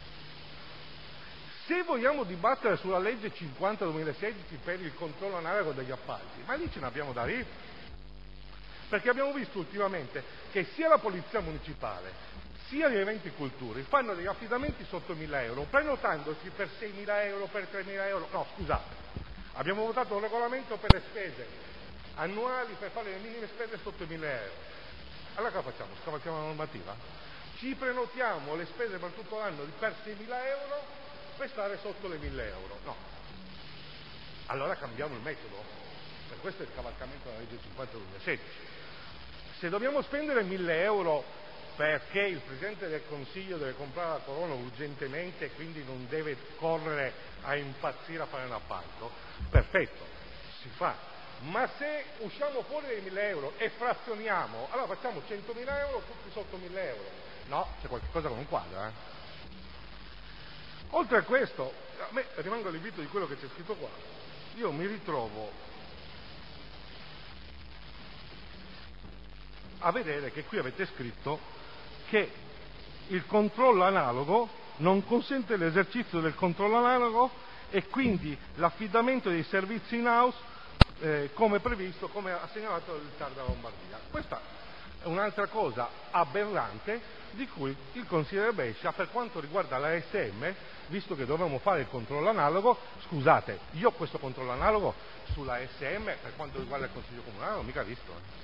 Se vogliamo dibattere sulla legge cinquanta duemilasedici per il controllo analogo degli appalti, ma lì ce ne abbiamo da dire, perché abbiamo visto ultimamente che sia la polizia municipale sia gli eventi culturali fanno degli affidamenti sotto mille euro, prenotandosi per seimila euro, per tremila euro. No, scusate, abbiamo votato un regolamento per le spese annuali per fare le minime spese sotto i mille euro. Allora cosa facciamo? Scavalchiamo la normativa? Ci prenotiamo le spese per tutto l'anno per seimila euro per stare sotto le mille euro. No. Allora cambiamo il metodo. Per questo è il cavalcamento della legge cinquanta duemilasedici. Se dobbiamo spendere mille euro perché il Presidente del Consiglio deve comprare la corona urgentemente e quindi non deve correre a impazzire a fare un appalto, perfetto, si fa. Ma se usciamo fuori dai mille euro e frazioniamo, allora facciamo centomila euro tutti sotto mille euro. No, c'è qualcosa che non quadra, eh? Oltre a questo, a me rimango allibito di quello che c'è scritto qua. Io mi ritrovo a vedere che qui avete scritto che il controllo analogo non consente l'esercizio del controllo analogo e quindi l'affidamento dei servizi in house eh, come previsto, come ha segnalato il T A R della Lombardia. Questa è un'altra cosa aberrante di cui il consigliere Brescia, per quanto riguarda la A S M, visto che dovevamo fare il controllo analogo, scusate, io questo controllo analogo sulla A S M, per quanto riguarda il Consiglio Comunale, non l'ho mica visto. Eh.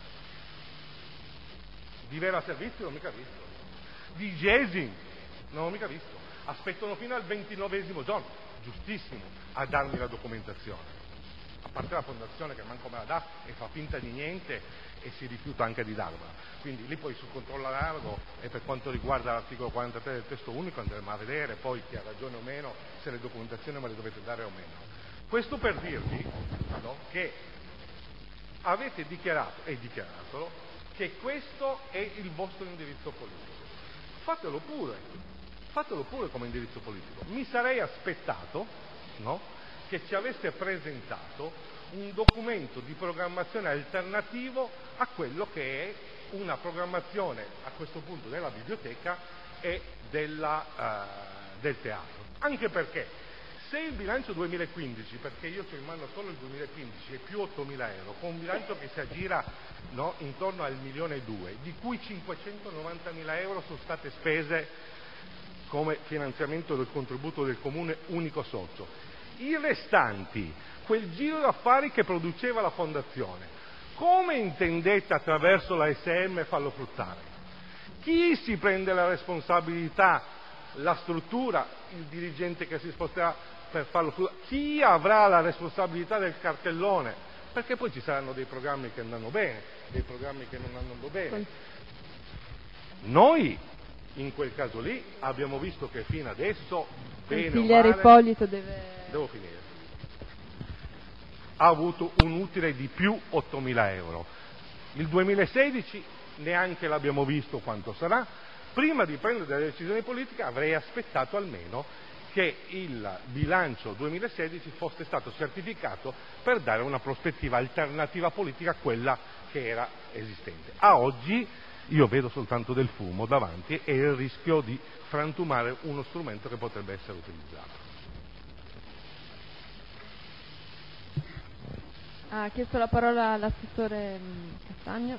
Di Vera Servizio non l'ho mica visto. Di Gesing non l'ho mica visto. Aspettano fino al ventinovesimo giorno, giustissimo, a darmi la documentazione. A parte la fondazione che manco me la dà e fa finta di niente e si rifiuta anche di darmela. Quindi lì poi sul controllo analogo e per quanto riguarda l'articolo quarantatré del testo unico andremo a vedere poi chi ha ragione o meno, se le documentazioni me le dovete dare o meno. Questo per dirvi, no, che avete dichiarato, e dichiaratelo, che questo è il vostro indirizzo politico. Fatelo pure, fatelo pure come indirizzo politico. Mi sarei aspettato, no, che ci avesse presentato un documento di programmazione alternativo a quello che è una programmazione a questo punto della biblioteca e della, uh, del teatro. Anche perché se il bilancio duemilaquindici, perché io ho in mano solo il duemilaquindici, è più ottomila euro, con un bilancio che si aggira, no, intorno al milione e due, di cui cinquecentonovantamila euro sono state spese come finanziamento del contributo del comune unico socio. I restanti, quel giro d'affari che produceva la fondazione, come intendete attraverso la S M farlo fruttare? Chi si prende la responsabilità, la struttura, il dirigente che si sposterà per farlo fruttare? Chi avrà la responsabilità del cartellone perché poi ci saranno dei programmi che andranno bene, dei programmi che non andranno bene. Noi in quel caso lì abbiamo visto che fino adesso, bene o Consigliere male, Ippolito deve... devo finire, ha avuto un utile di più ottomila euro. Il duemilasedici neanche l'abbiamo visto quanto sarà. Prima di prendere delle decisioni politiche avrei aspettato almeno che il bilancio duemilasedici fosse stato certificato per dare una prospettiva alternativa politica a quella che era esistente. A oggi io vedo soltanto del fumo davanti e il rischio di frantumare uno strumento che potrebbe essere utilizzato. Ha chiesto la parola l'assessore Castagno.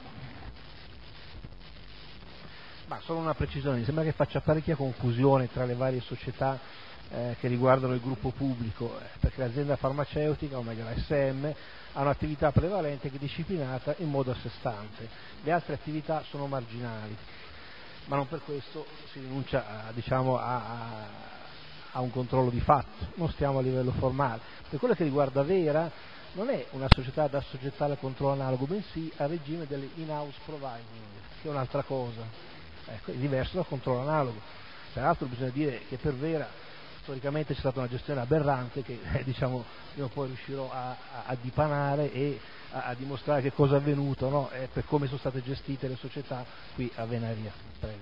Ma solo una precisione, mi sembra che faccia parecchia confusione tra le varie società eh, che riguardano il gruppo pubblico, eh, perché l'azienda farmaceutica, o meglio la S M, ha un'attività prevalente che è disciplinata in modo a sé stante, le altre attività sono marginali, ma non per questo si rinuncia a, diciamo, a, a, a un controllo di fatto, non stiamo a livello formale. Per quello che riguarda Vera, non è una società da assoggettare al controllo analogo, bensì al regime delle in-house providing, che è un'altra cosa, ecco, è diverso dal controllo analogo. Peraltro bisogna dire che per Vera storicamente c'è stata una gestione aberrante che eh, diciamo io poi riuscirò a, a, a dipanare e a, a dimostrare che cosa è avvenuto, no? E per come sono state gestite le società qui a Venaria. Prego.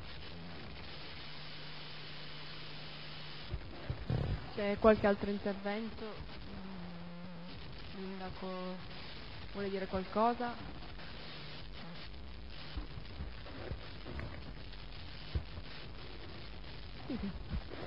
C'è qualche altro intervento? Il sindaco vuole dire qualcosa? Sì, sì.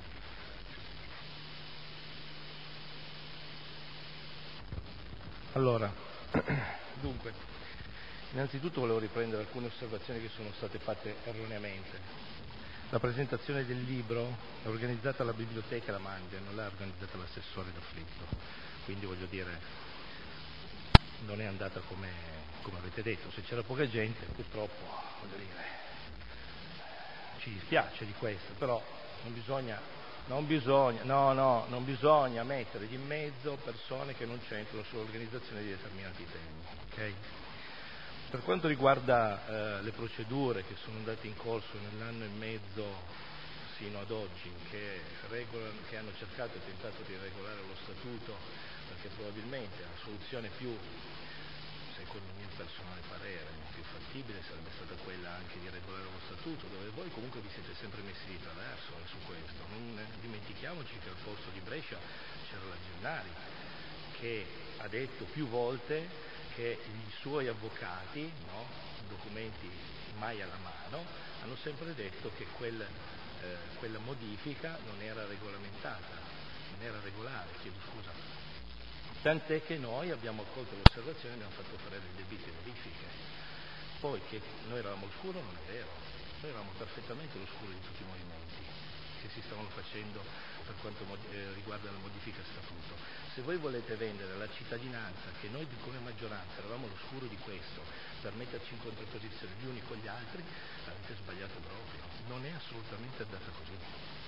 Allora, dunque, innanzitutto volevo riprendere alcune osservazioni che sono state fatte erroneamente. La presentazione del libro è organizzata alla biblioteca La Mangia, non l'ha organizzata l'assessore D'Affritto, quindi voglio dire, non è andata come, come avete detto. Se c'era poca gente, purtroppo, voglio dire, ci dispiace di questo, però non bisogna... Non bisogna, no, no, non bisogna mettere di mezzo persone che non c'entrano sull'organizzazione di determinati temi, ok? Per quanto riguarda eh, le procedure che sono andate in corso nell'anno e mezzo sino ad oggi, che, regolano, che hanno cercato e tentato di regolare lo statuto, perché probabilmente la soluzione più, secondo il mio personale parere, più fattibile sarebbe stata quella anche di regolare lo statuto, dove voi comunque vi siete sempre messi di traverso su questo. Non dimentichiamoci che al posto di Brescia c'era la Gennari, che ha detto più volte che i suoi avvocati, no, documenti mai alla mano, hanno sempre detto che quel, eh, quella modifica non era regolamentata, non era regolare, chiedo scusa. Tant'è che noi abbiamo accolto l'osservazione e abbiamo fatto fare le debite verifiche. Poi che noi eravamo all'oscuro non è vero, noi eravamo perfettamente all'oscuro di tutti i movimenti che si stavano facendo per quanto eh, riguarda la modifica statuto. Se voi volete vendere la cittadinanza che noi come maggioranza eravamo all'oscuro di questo per metterci in contrapposizione gli uni con gli altri, avete sbagliato proprio, non è assolutamente andata così.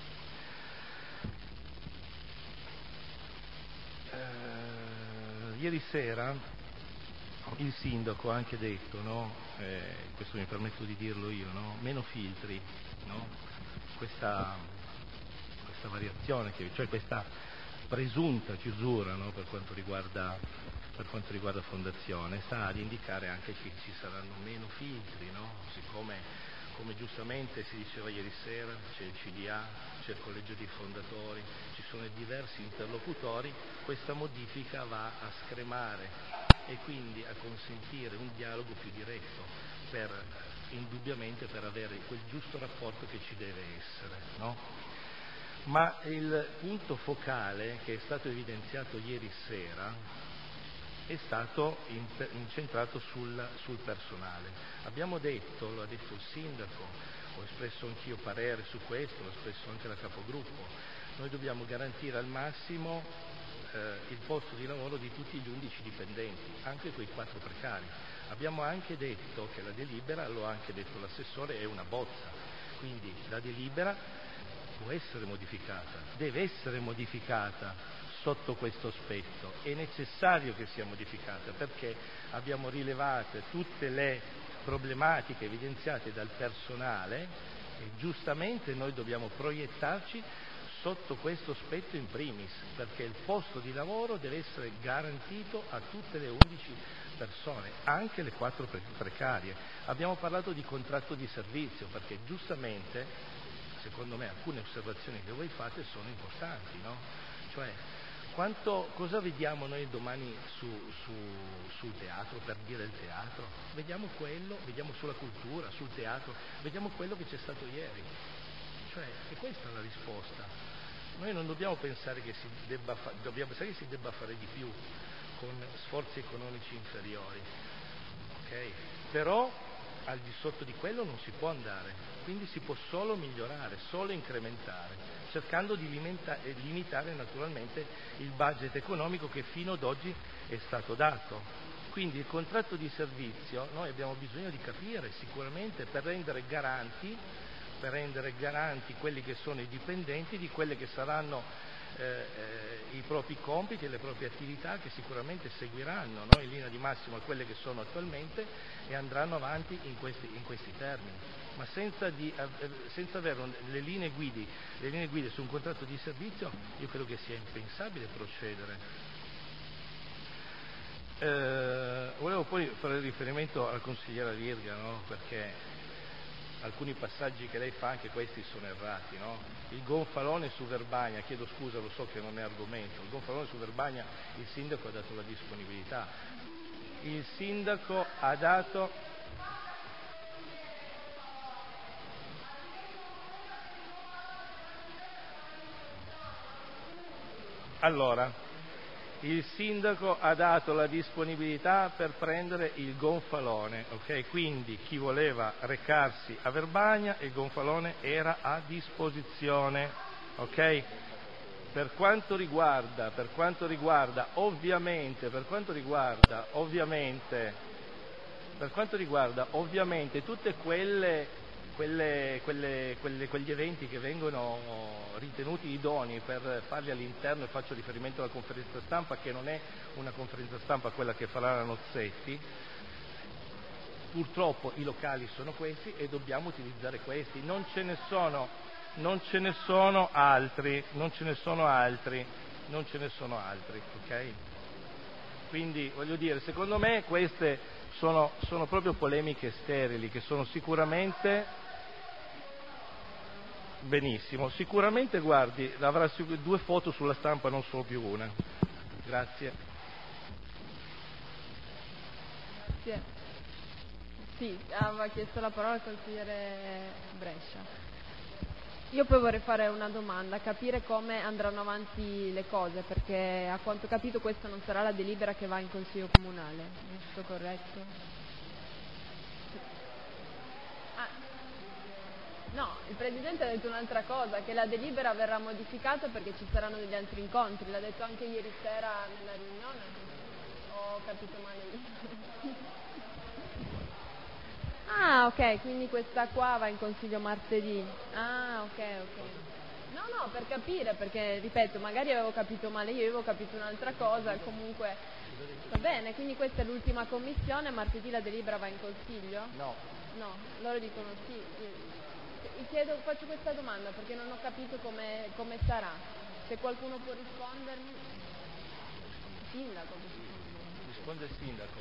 Uh, ieri sera il sindaco ha anche detto, no? eh, questo mi permetto di dirlo io, no? Meno filtri, no? questa, questa variazione, che, cioè questa presunta chiusura, no? per, quanto riguarda, per quanto riguarda Fondazione, sta ad indicare anche che ci saranno meno filtri, no? siccome come giustamente si diceva ieri sera, c'è il C D A, c'è il collegio dei fondatori, ci sono diversi interlocutori, questa modifica va a scremare e quindi a consentire un dialogo più diretto, per, indubbiamente per avere quel giusto rapporto che ci deve essere. No? Ma il punto focale che è stato evidenziato ieri sera è stato incentrato sul, sul personale. Abbiamo detto, lo ha detto il sindaco, ho espresso anch'io parere su questo, l'ho espresso anche la capogruppo, noi dobbiamo garantire al massimo eh, il posto di lavoro di tutti gli undici dipendenti, anche quei quattro precari. Abbiamo anche detto che la delibera, lo ha anche detto l'assessore, è una bozza, quindi la delibera può essere modificata, deve essere modificata sotto questo aspetto. È necessario che sia modificata perché abbiamo rilevato tutte le problematiche evidenziate dal personale e giustamente noi dobbiamo proiettarci sotto questo aspetto in primis, perché il posto di lavoro deve essere garantito a tutte le undici persone, anche le quattro precarie. Abbiamo parlato di contratto di servizio perché giustamente, secondo me, alcune osservazioni che voi fate sono importanti, no? Cioè, quanto, cosa vediamo noi domani su, su, sul teatro, per dire il teatro? Vediamo quello, vediamo sulla cultura, sul teatro, vediamo quello che c'è stato ieri. Cioè, è questa la risposta. Noi non dobbiamo pensare che si debba, fa- dobbiamo pensare che si debba fare di più con sforzi economici inferiori, ok? Però al di sotto di quello non si può andare, quindi si può solo migliorare, solo incrementare, cercando di limita- limitare naturalmente il budget economico che fino ad oggi è stato dato. Quindi il contratto di servizio noi abbiamo bisogno di capire sicuramente per rendere garanti per rendere garanti quelli che sono i dipendenti di quelle che saranno eh, eh, i propri compiti e le proprie attività che sicuramente seguiranno, no? In linea di massima quelle che sono attualmente e andranno avanti in questi, in questi termini, ma senza, di, eh, senza avere un, le, linee guidi, le linee guida su un contratto di servizio io credo che sia impensabile procedere. Eh, volevo poi fare riferimento alla consigliera Virga, no? Perché alcuni passaggi che lei fa, anche questi sono errati, no? Il gonfalone su Verbagna, chiedo scusa, lo so che non è argomento, il gonfalone su Verbagna, il sindaco ha dato la disponibilità. Il sindaco ha dato... Allora, il sindaco ha dato la disponibilità per prendere il gonfalone, ok? Quindi chi voleva recarsi a Verbagna, il gonfalone era a disposizione, ok? Per quanto riguarda, per quanto riguarda, ovviamente, per quanto riguarda, ovviamente, per quanto riguarda, ovviamente, tutte quelle Quelle, quelle, quelle, quegli eventi che vengono ritenuti idonei per farli all'interno, e faccio riferimento alla conferenza stampa che non è una conferenza stampa quella che farà la Nozzetti, purtroppo i locali sono questi e dobbiamo utilizzare questi, non ce ne sono, non ce ne sono altri, non ce ne sono altri, non ce ne sono altri, ok? Quindi voglio dire, secondo me queste sono, sono proprio polemiche sterili che sono sicuramente... Benissimo, sicuramente guardi, avrà due foto sulla stampa, non solo più una. Grazie. Grazie. Sì, aveva chiesto la parola il consigliere Brescia. Io poi vorrei fare una domanda, capire come andranno avanti le cose, perché a quanto ho capito questa non sarà la delibera che va in consiglio comunale, giusto, corretto? No, il Presidente ha detto un'altra cosa, che la delibera verrà modificata perché ci saranno degli altri incontri, l'ha detto anche ieri sera nella riunione, ho capito male io. Ah, ok, quindi questa qua va in consiglio martedì. Ah, ok, ok. No, no, per capire, perché, ripeto, magari avevo capito male io, avevo capito un'altra cosa, comunque va bene, quindi questa è l'ultima commissione, martedì la delibera va in consiglio? No. No, loro dicono sì. Vi chiedo, faccio questa domanda perché non ho capito come, come sarà. Se qualcuno può rispondermi. Il sindaco. Risponde il sindaco.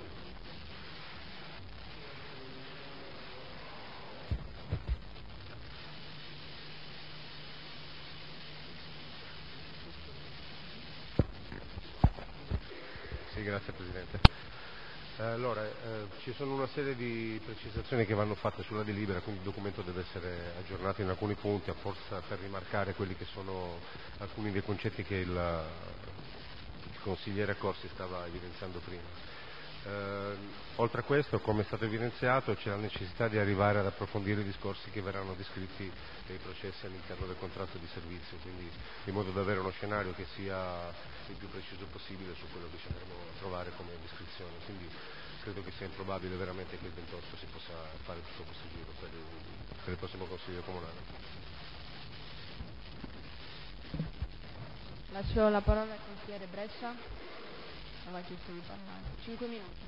Sì, grazie Presidente. Allora, eh, ci sono una serie di precisazioni che vanno fatte sulla delibera, quindi il documento deve essere aggiornato in alcuni punti, a forza per rimarcare quelli che sono alcuni dei concetti che il, il consigliere Corsi stava evidenziando prima. Eh, oltre a questo, come è stato evidenziato, c'è la necessità di arrivare ad approfondire i discorsi che verranno descritti nei processi all'interno del contratto di servizio, quindi in modo da avere uno scenario che sia il più preciso possibile su quello che ci andremo a trovare come descrizione. Quindi credo che sia improbabile veramente che il ventotto si possa fare tutto questo giro per il, per il prossimo Consiglio Comunale. Lascio la parola al consigliere Brescia. Aveva chiesto di parlare. Cinque minuti.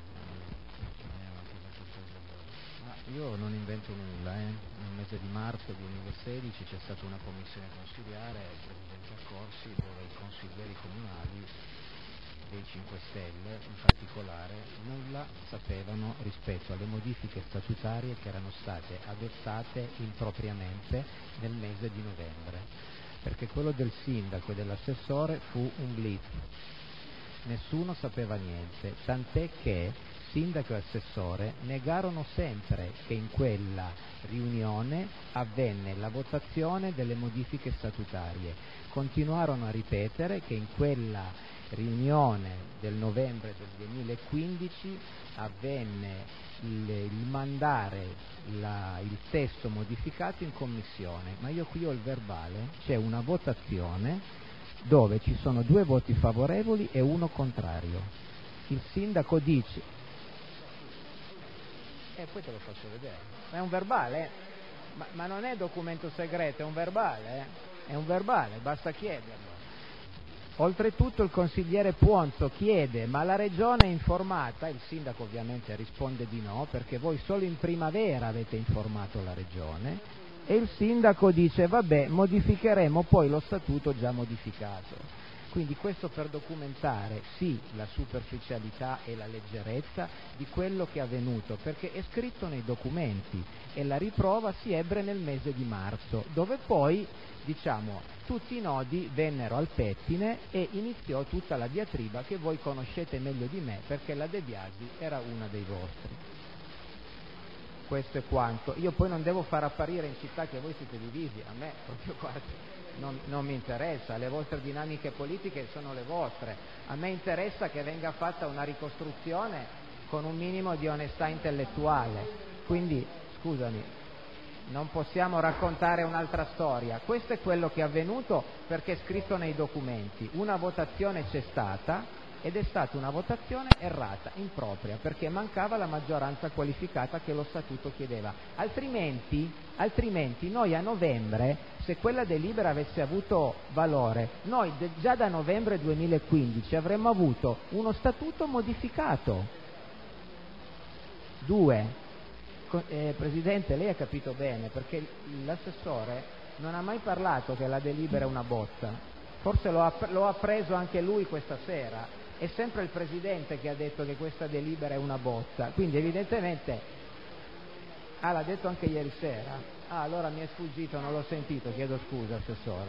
Ma io non invento nulla, eh. Nel mese di marzo duemilasedici c'è stata una commissione consiliare, il presidente Accorsi, dove i consiglieri comunali dei cinque Stelle in particolare nulla sapevano rispetto alle modifiche statutarie che erano state adottate impropriamente nel mese di novembre, perché quello del sindaco e dell'assessore fu un blitz, nessuno sapeva niente, tant'è che sindaco e assessore negarono sempre che in quella riunione avvenne la votazione delle modifiche statutarie, continuarono a ripetere che in quella riunione del novembre del duemilaquindici avvenne il, il mandare la, il testo modificato in commissione, ma io qui ho il verbale, c'è una votazione dove ci sono due voti favorevoli e uno contrario. Il sindaco dice, e eh, poi te lo faccio vedere, è un verbale, eh? ma, ma non è documento segreto, è un verbale, eh? è un verbale, basta chiederlo. Oltretutto il consigliere Puonzo chiede, ma la regione è informata? Il sindaco ovviamente risponde di no, perché voi solo in primavera avete informato la regione, e il sindaco dice, vabbè, modificheremo poi lo statuto già modificato. Quindi questo per documentare sì la superficialità e la leggerezza di quello che è avvenuto, perché è scritto nei documenti e la riprova si ebbe nel mese di marzo, dove poi, diciamo, tutti i nodi vennero al pettine e iniziò tutta la diatriba che voi conoscete meglio di me, perché la De Biasi era una dei vostri. Questo è quanto. Io poi non devo far apparire in città che voi siete divisi, a me proprio quasi non, non mi interessa, le vostre dinamiche politiche sono le vostre, a me interessa che venga fatta una ricostruzione con un minimo di onestà intellettuale, quindi scusami, non possiamo raccontare un'altra storia, questo è quello che è avvenuto perché è scritto nei documenti, una votazione c'è stata ed è stata una votazione errata, impropria, perché mancava la maggioranza qualificata che lo statuto chiedeva, altrimenti, altrimenti noi a novembre, se quella delibera avesse avuto valore, noi de- già da novembre duemilaquindici avremmo avuto uno statuto modificato. Due, eh, Presidente, lei ha capito bene, perché l'assessore non ha mai parlato che la delibera è una bozza, forse lo ha, lo ha preso anche lui questa sera, è sempre il Presidente che ha detto che questa delibera è una bozza, quindi evidentemente, ah l'ha detto anche ieri sera, ah allora mi è sfuggito, non l'ho sentito, chiedo scusa Assessore.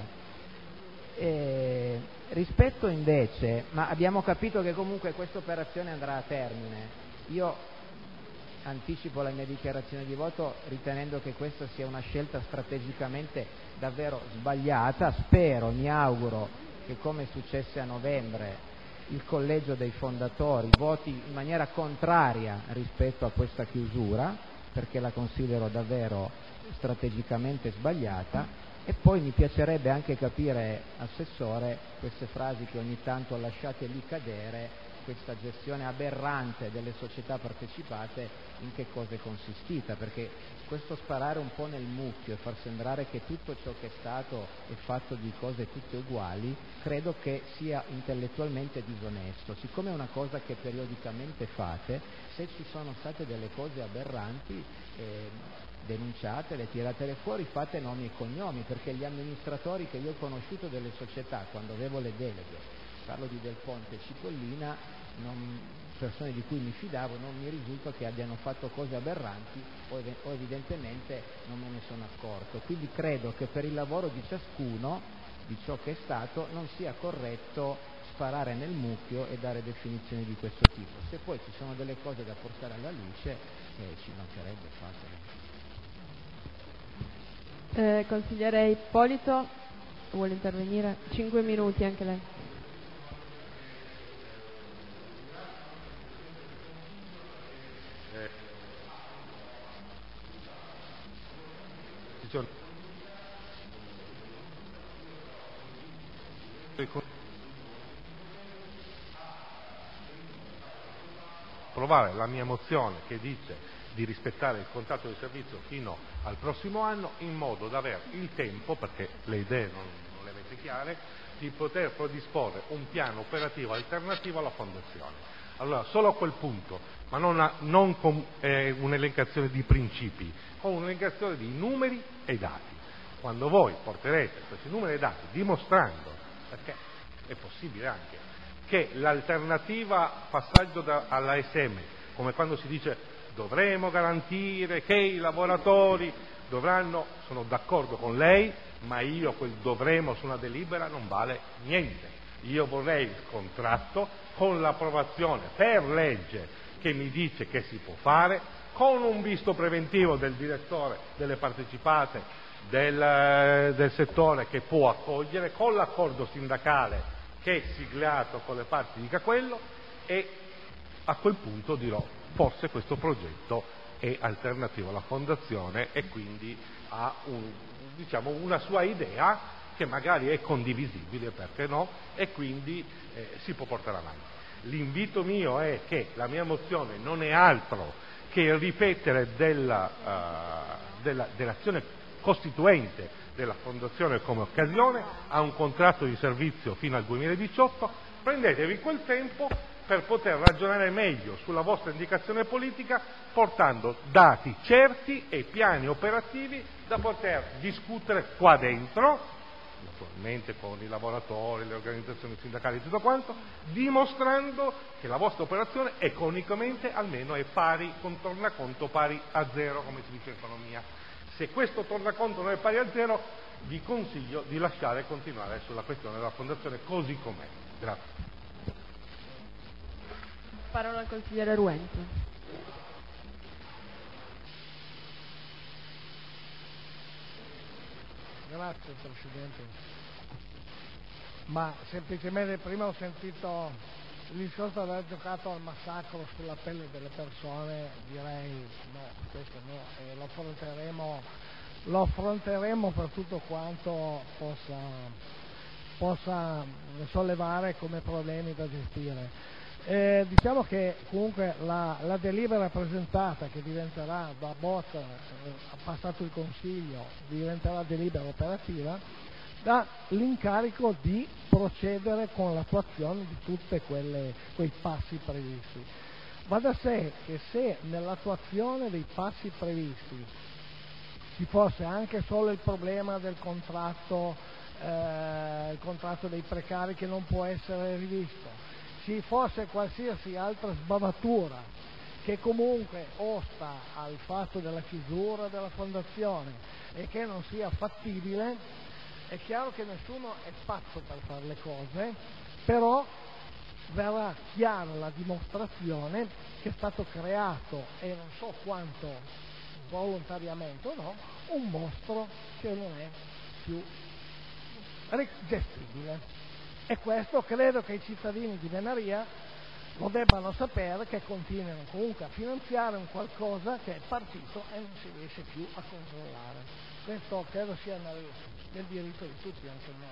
E, rispetto invece, ma abbiamo capito che comunque questa operazione andrà a termine, io anticipo la mia dichiarazione di voto ritenendo che questa sia una scelta strategicamente davvero sbagliata, spero, mi auguro che come successe a novembre il collegio dei fondatori voti in maniera contraria rispetto a questa chiusura, perché la considero davvero strategicamente sbagliata, e poi mi piacerebbe anche capire, Assessore, queste frasi che ogni tanto lasciate lì cadere, questa gestione aberrante delle società partecipate, in che cosa è consistita, perché questo sparare un po' nel mucchio e far sembrare che tutto ciò che è stato è fatto di cose tutte uguali, credo che sia intellettualmente disonesto. Siccome è una cosa che periodicamente fate, se ci sono state delle cose aberranti, eh, denunciatele, tiratele fuori, fate nomi e cognomi, perché gli amministratori che io ho conosciuto delle società, quando avevo le deleghe, parlo di Del Ponte e Cipollina, non, persone di cui mi fidavo, non mi risulta che abbiano fatto cose aberranti o, ev- o evidentemente non me ne sono accorto. Quindi credo che per il lavoro di ciascuno, di ciò che è stato, non sia corretto sparare nel mucchio e dare definizioni di questo tipo. Se poi ci sono delle cose da portare alla luce, eh, ci mancherebbe, fatelo. Eh, consigliere Ippolito, vuole intervenire? Cinque minuti anche lei. Approvare la mia mozione che dice di rispettare il contratto di servizio fino al prossimo anno, in modo da avere il tempo, perché le idee non, non le avete chiare, di poter predisporre un piano operativo alternativo alla fondazione. Allora, solo a quel punto, ma non, a, non con eh, un'elencazione di principi, con un'elencazione di numeri e dati. Quando voi porterete questi numeri e dati dimostrando, perché è possibile anche, che l'alternativa passaggio da, alla S M, come quando si dice dovremo garantire che i lavoratori dovranno, sono d'accordo con lei, ma io quel dovremo su una delibera non vale niente. Io vorrei il contratto con l'approvazione per legge che mi dice che si può fare, con un visto preventivo del direttore delle partecipate del, del settore che può accogliere, con l'accordo sindacale che è siglato con le parti dica quello, e a quel punto dirò forse questo progetto è alternativo alla fondazione e quindi ha un, diciamo, una sua idea che magari è condivisibile, perché no, e quindi eh, si può portare avanti. L'invito mio è che la mia mozione non è altro che il ripetere della, uh, della, dell'azione costituente della fondazione come occasione a un contratto di servizio fino al duemiladiciotto, prendetevi quel tempo per poter ragionare meglio sulla vostra indicazione politica, portando dati certi e piani operativi da poter discutere qua dentro, naturalmente con i lavoratori, le organizzazioni sindacali e tutto quanto, dimostrando che la vostra operazione economicamente almeno è pari, con tornaconto pari a zero, come si dice in economia. Se questo tornaconto non è pari a zero, vi consiglio di lasciare continuare sulla questione della fondazione così com'è. Grazie. Parola al consigliere Ruento. Grazie Presidente. Ma semplicemente prima ho sentito il discorso di aver giocato al massacro sulla pelle delle persone, direi no, questo no, e lo affronteremo, lo affronteremo per tutto quanto possa, possa sollevare come problemi da gestire. Eh, diciamo che comunque la, la delibera presentata, che diventerà da bozza, eh, ha passato il Consiglio, diventerà delibera operativa, dà l'incarico di procedere con l'attuazione di tutti quei passi previsti. Va da sé che se nell'attuazione dei passi previsti ci fosse anche solo il problema del contratto, eh, il contratto dei precari che non può essere rivisto, ci fosse qualsiasi altra sbavatura che comunque osta al fatto della chiusura della fondazione e che non sia fattibile, è chiaro che nessuno è pazzo per fare le cose, però verrà chiara la dimostrazione che è stato creato, e non so quanto volontariamente o no, un mostro che non è più gestibile. E questo credo che i cittadini di Venaria lo debbano sapere, che continuano comunque a finanziare un qualcosa che è partito e non si riesce più a controllare. Questo credo sia nel, nel diritto di tutti, anche il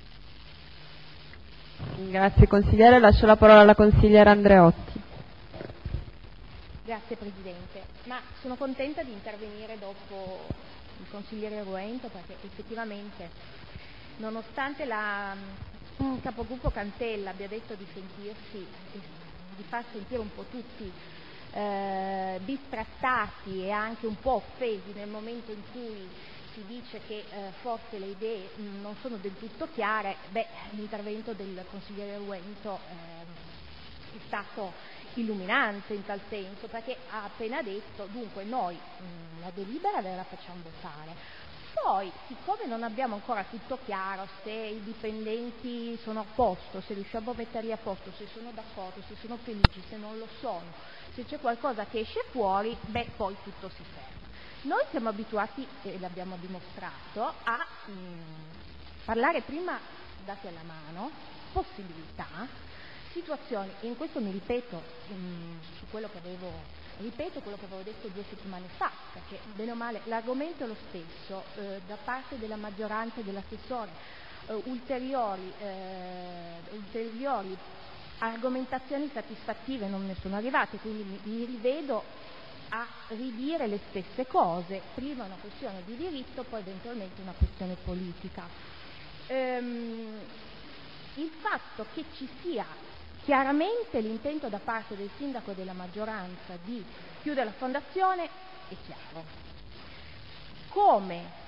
nostro. Grazie consigliere, lascio la parola alla consigliera Andreotti. Grazie Presidente, ma sono contenta di intervenire dopo il consigliere Ruento, perché effettivamente nonostante la il capogruppo Cantella abbia detto di sentirsi, di far sentire un po' tutti eh, bistrattati e anche un po' offesi nel momento in cui si dice che eh, forse le idee mh, non sono del tutto chiare, beh, l'intervento del consigliere Ruento eh, è stato illuminante in tal senso, perché ha appena detto, dunque noi mh, la delibera ve la facciamo votare. Poi, siccome non abbiamo ancora tutto chiaro se i dipendenti sono a posto, se riusciamo a metterli a posto, se sono d'accordo, se sono felici, se non lo sono, se c'è qualcosa che esce fuori, beh, poi tutto si ferma. Noi siamo abituati, e l'abbiamo dimostrato, a mh, parlare prima dati alla mano, possibilità, situazioni, e in questo mi ripeto mh, su quello che avevo Ripeto quello che avevo detto due settimane fa, perché bene o male l'argomento è lo stesso, eh, da parte della maggioranza e dell'assessore, eh, ulteriori, eh, ulteriori argomentazioni satisfattive non ne sono arrivate, quindi mi, mi rivedo a ridire le stesse cose, prima una questione di diritto, poi eventualmente una questione politica. Ehm, il fatto che ci sia chiaramente l'intento da parte del sindaco e della maggioranza di chiudere la fondazione è chiaro. Come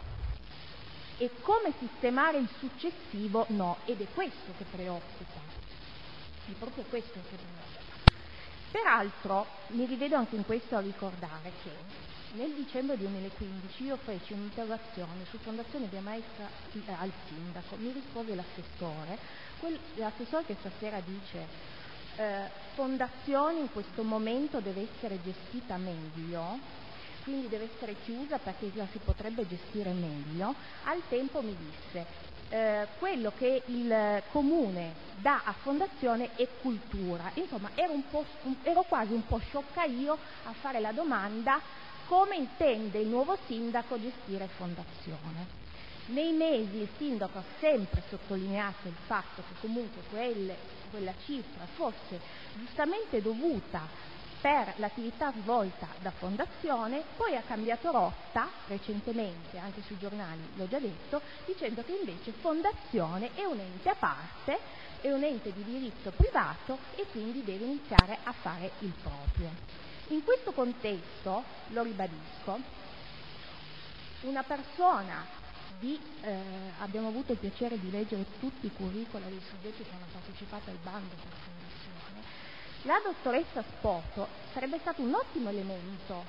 e come sistemare il successivo no, ed è questo che preoccupa, è proprio questo che preoccupa. Peraltro mi rivedo anche in questo a ricordare che nel dicembre duemilaquindici io feci un'interrogazione su Fondazione Via Maestra al sindaco, mi rispose l'assessore, quel, l'assessore che stasera dice eh, fondazione in questo momento deve essere gestita meglio, quindi deve essere chiusa perché la si potrebbe gestire meglio. Al tempo mi disse eh, quello che il comune dà a fondazione è cultura, insomma ero, un po', ero quasi un po' sciocca io a fare la domanda come intende il nuovo sindaco gestire fondazione. Nei mesi il sindaco ha sempre sottolineato il fatto che comunque quelle, quella cifra fosse giustamente dovuta per l'attività svolta da fondazione, poi ha cambiato rotta recentemente, anche sui giornali l'ho già detto, dicendo che invece fondazione è un ente a parte, è un ente di diritto privato e quindi deve iniziare a fare il proprio. In questo contesto, lo ribadisco, una persona di, eh, abbiamo avuto il piacere di leggere tutti i curricula dei soggetti che hanno partecipato al bando per fondazione. La dottoressa Spoto sarebbe stato un ottimo elemento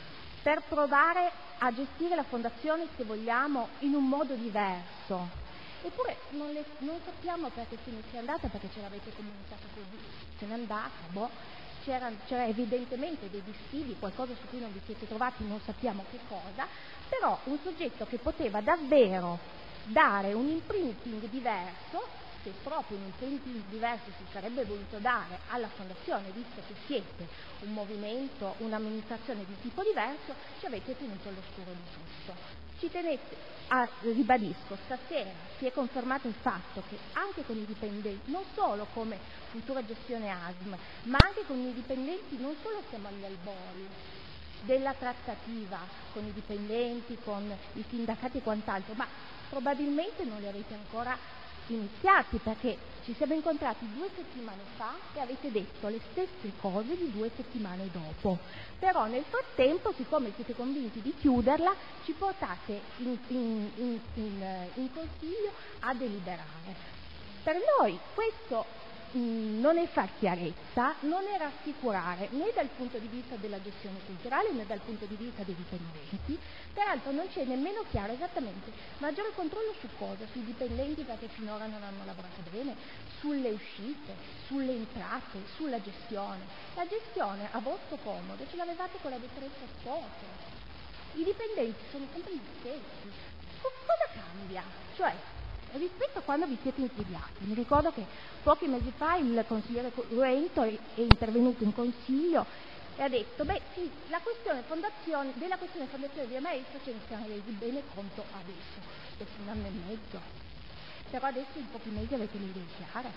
per provare a gestire la fondazione, se vogliamo, in un modo diverso. Eppure non, le, non sappiamo perché se ne sia andata, perché ce l'avete comunicata così, se n'è andata, boh, c'era, c'era evidentemente dei dissidi, qualcosa su cui non vi siete trovati, non sappiamo che cosa, però un soggetto che poteva davvero dare un imprinting diverso, se proprio un imprinting diverso si sarebbe voluto dare alla fondazione, visto che siete un movimento, un'amministrazione di tipo diverso, ci avete tenuto all'oscuro di tutto. Ci tenete, a, ribadisco, stasera si è confermato il fatto che anche con i dipendenti, non solo come futura gestione A S M, ma anche con i dipendenti non solo siamo agli albori della trattativa con i dipendenti, con i sindacati e quant'altro, ma probabilmente non li avete ancora iniziati, perché ci siamo incontrati due settimane fa e avete detto le stesse cose di due settimane dopo, però nel frattempo, siccome siete convinti di chiuderla, ci portate in, in, in, in, in consiglio a deliberare. Per noi questo mh, non è far chiarezza, non è rassicurare né dal punto di vista della gestione culturale né dal punto di vista dei dipendenti. Peraltro non c'è nemmeno chiaro esattamente maggiore controllo su cosa, sui dipendenti perché finora non hanno lavorato bene, sulle uscite, sulle entrate, sulla gestione. La gestione a vostro comodo ce l'avevate con la dottoressa Spoto. I dipendenti sono sempre gli stessi. Co- cosa cambia? Cioè, rispetto a quando vi siete insediati, mi ricordo che pochi mesi fa il consigliere Ruento è, è intervenuto in consiglio e ha detto, beh sì, la questione fondazione, della questione fondazione Via Maestra ce ne siamo resi bene conto adesso, dopo un anno e mezzo, però adesso in pochi mesi avete le idee chiare.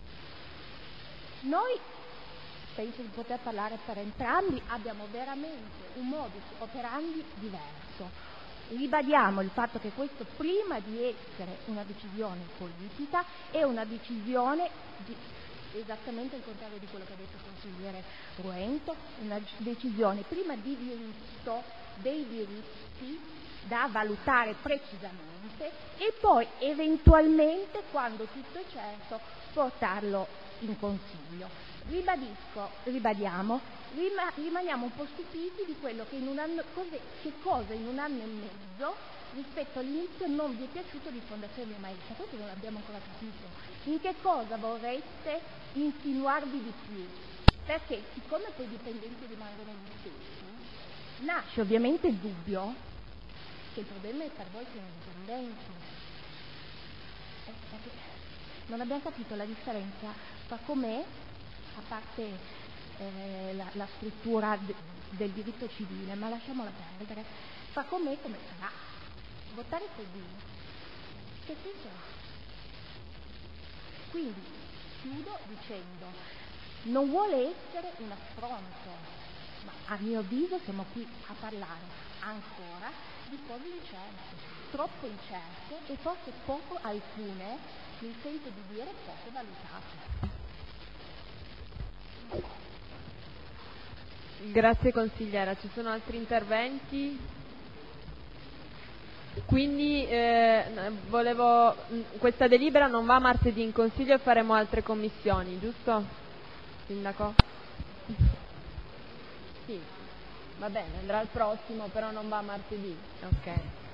Noi, penso di poter parlare per entrambi, abbiamo veramente un modus operandi diverso. Ribadiamo il fatto che questo, prima di essere una decisione politica, è una decisione di, esattamente il contrario di quello che ha detto il consigliere Ruento, una decisione prima di diritto, dei diritti da valutare precisamente e poi eventualmente, quando tutto è certo, portarlo in consiglio. Ribadisco, ribadiamo, rima, rimaniamo un po' stupiti di quello che in un anno, cose, che cosa in un anno e mezzo rispetto all'inizio non vi è piaciuto di Fondazione Via Maestra. Questo non l'abbiamo ancora capito. In che cosa vorreste insinuarvi di più? Perché siccome poi i dipendenti rimangono gli stessi, nasce ovviamente il dubbio che il problema è per voi che sono dipendenti. Eh, perché non abbiamo capito la differenza tra com'è, a parte eh, la, la struttura de, del diritto civile, ma lasciamola perdere, fa com'è e come sarà. Votare così, che senso ha? Quindi chiudo dicendo, non vuole essere un affronto, ma a mio avviso siamo qui a parlare ancora di cose incerte, troppo incerte e forse poco alcune, mi sento di dire poco valutate. Grazie consigliera, ci sono altri interventi? Quindi eh, volevo, questa delibera non va martedì in consiglio e faremo altre commissioni, giusto? Sindaco? Sì, va bene, andrà al prossimo, però non va martedì. Ok.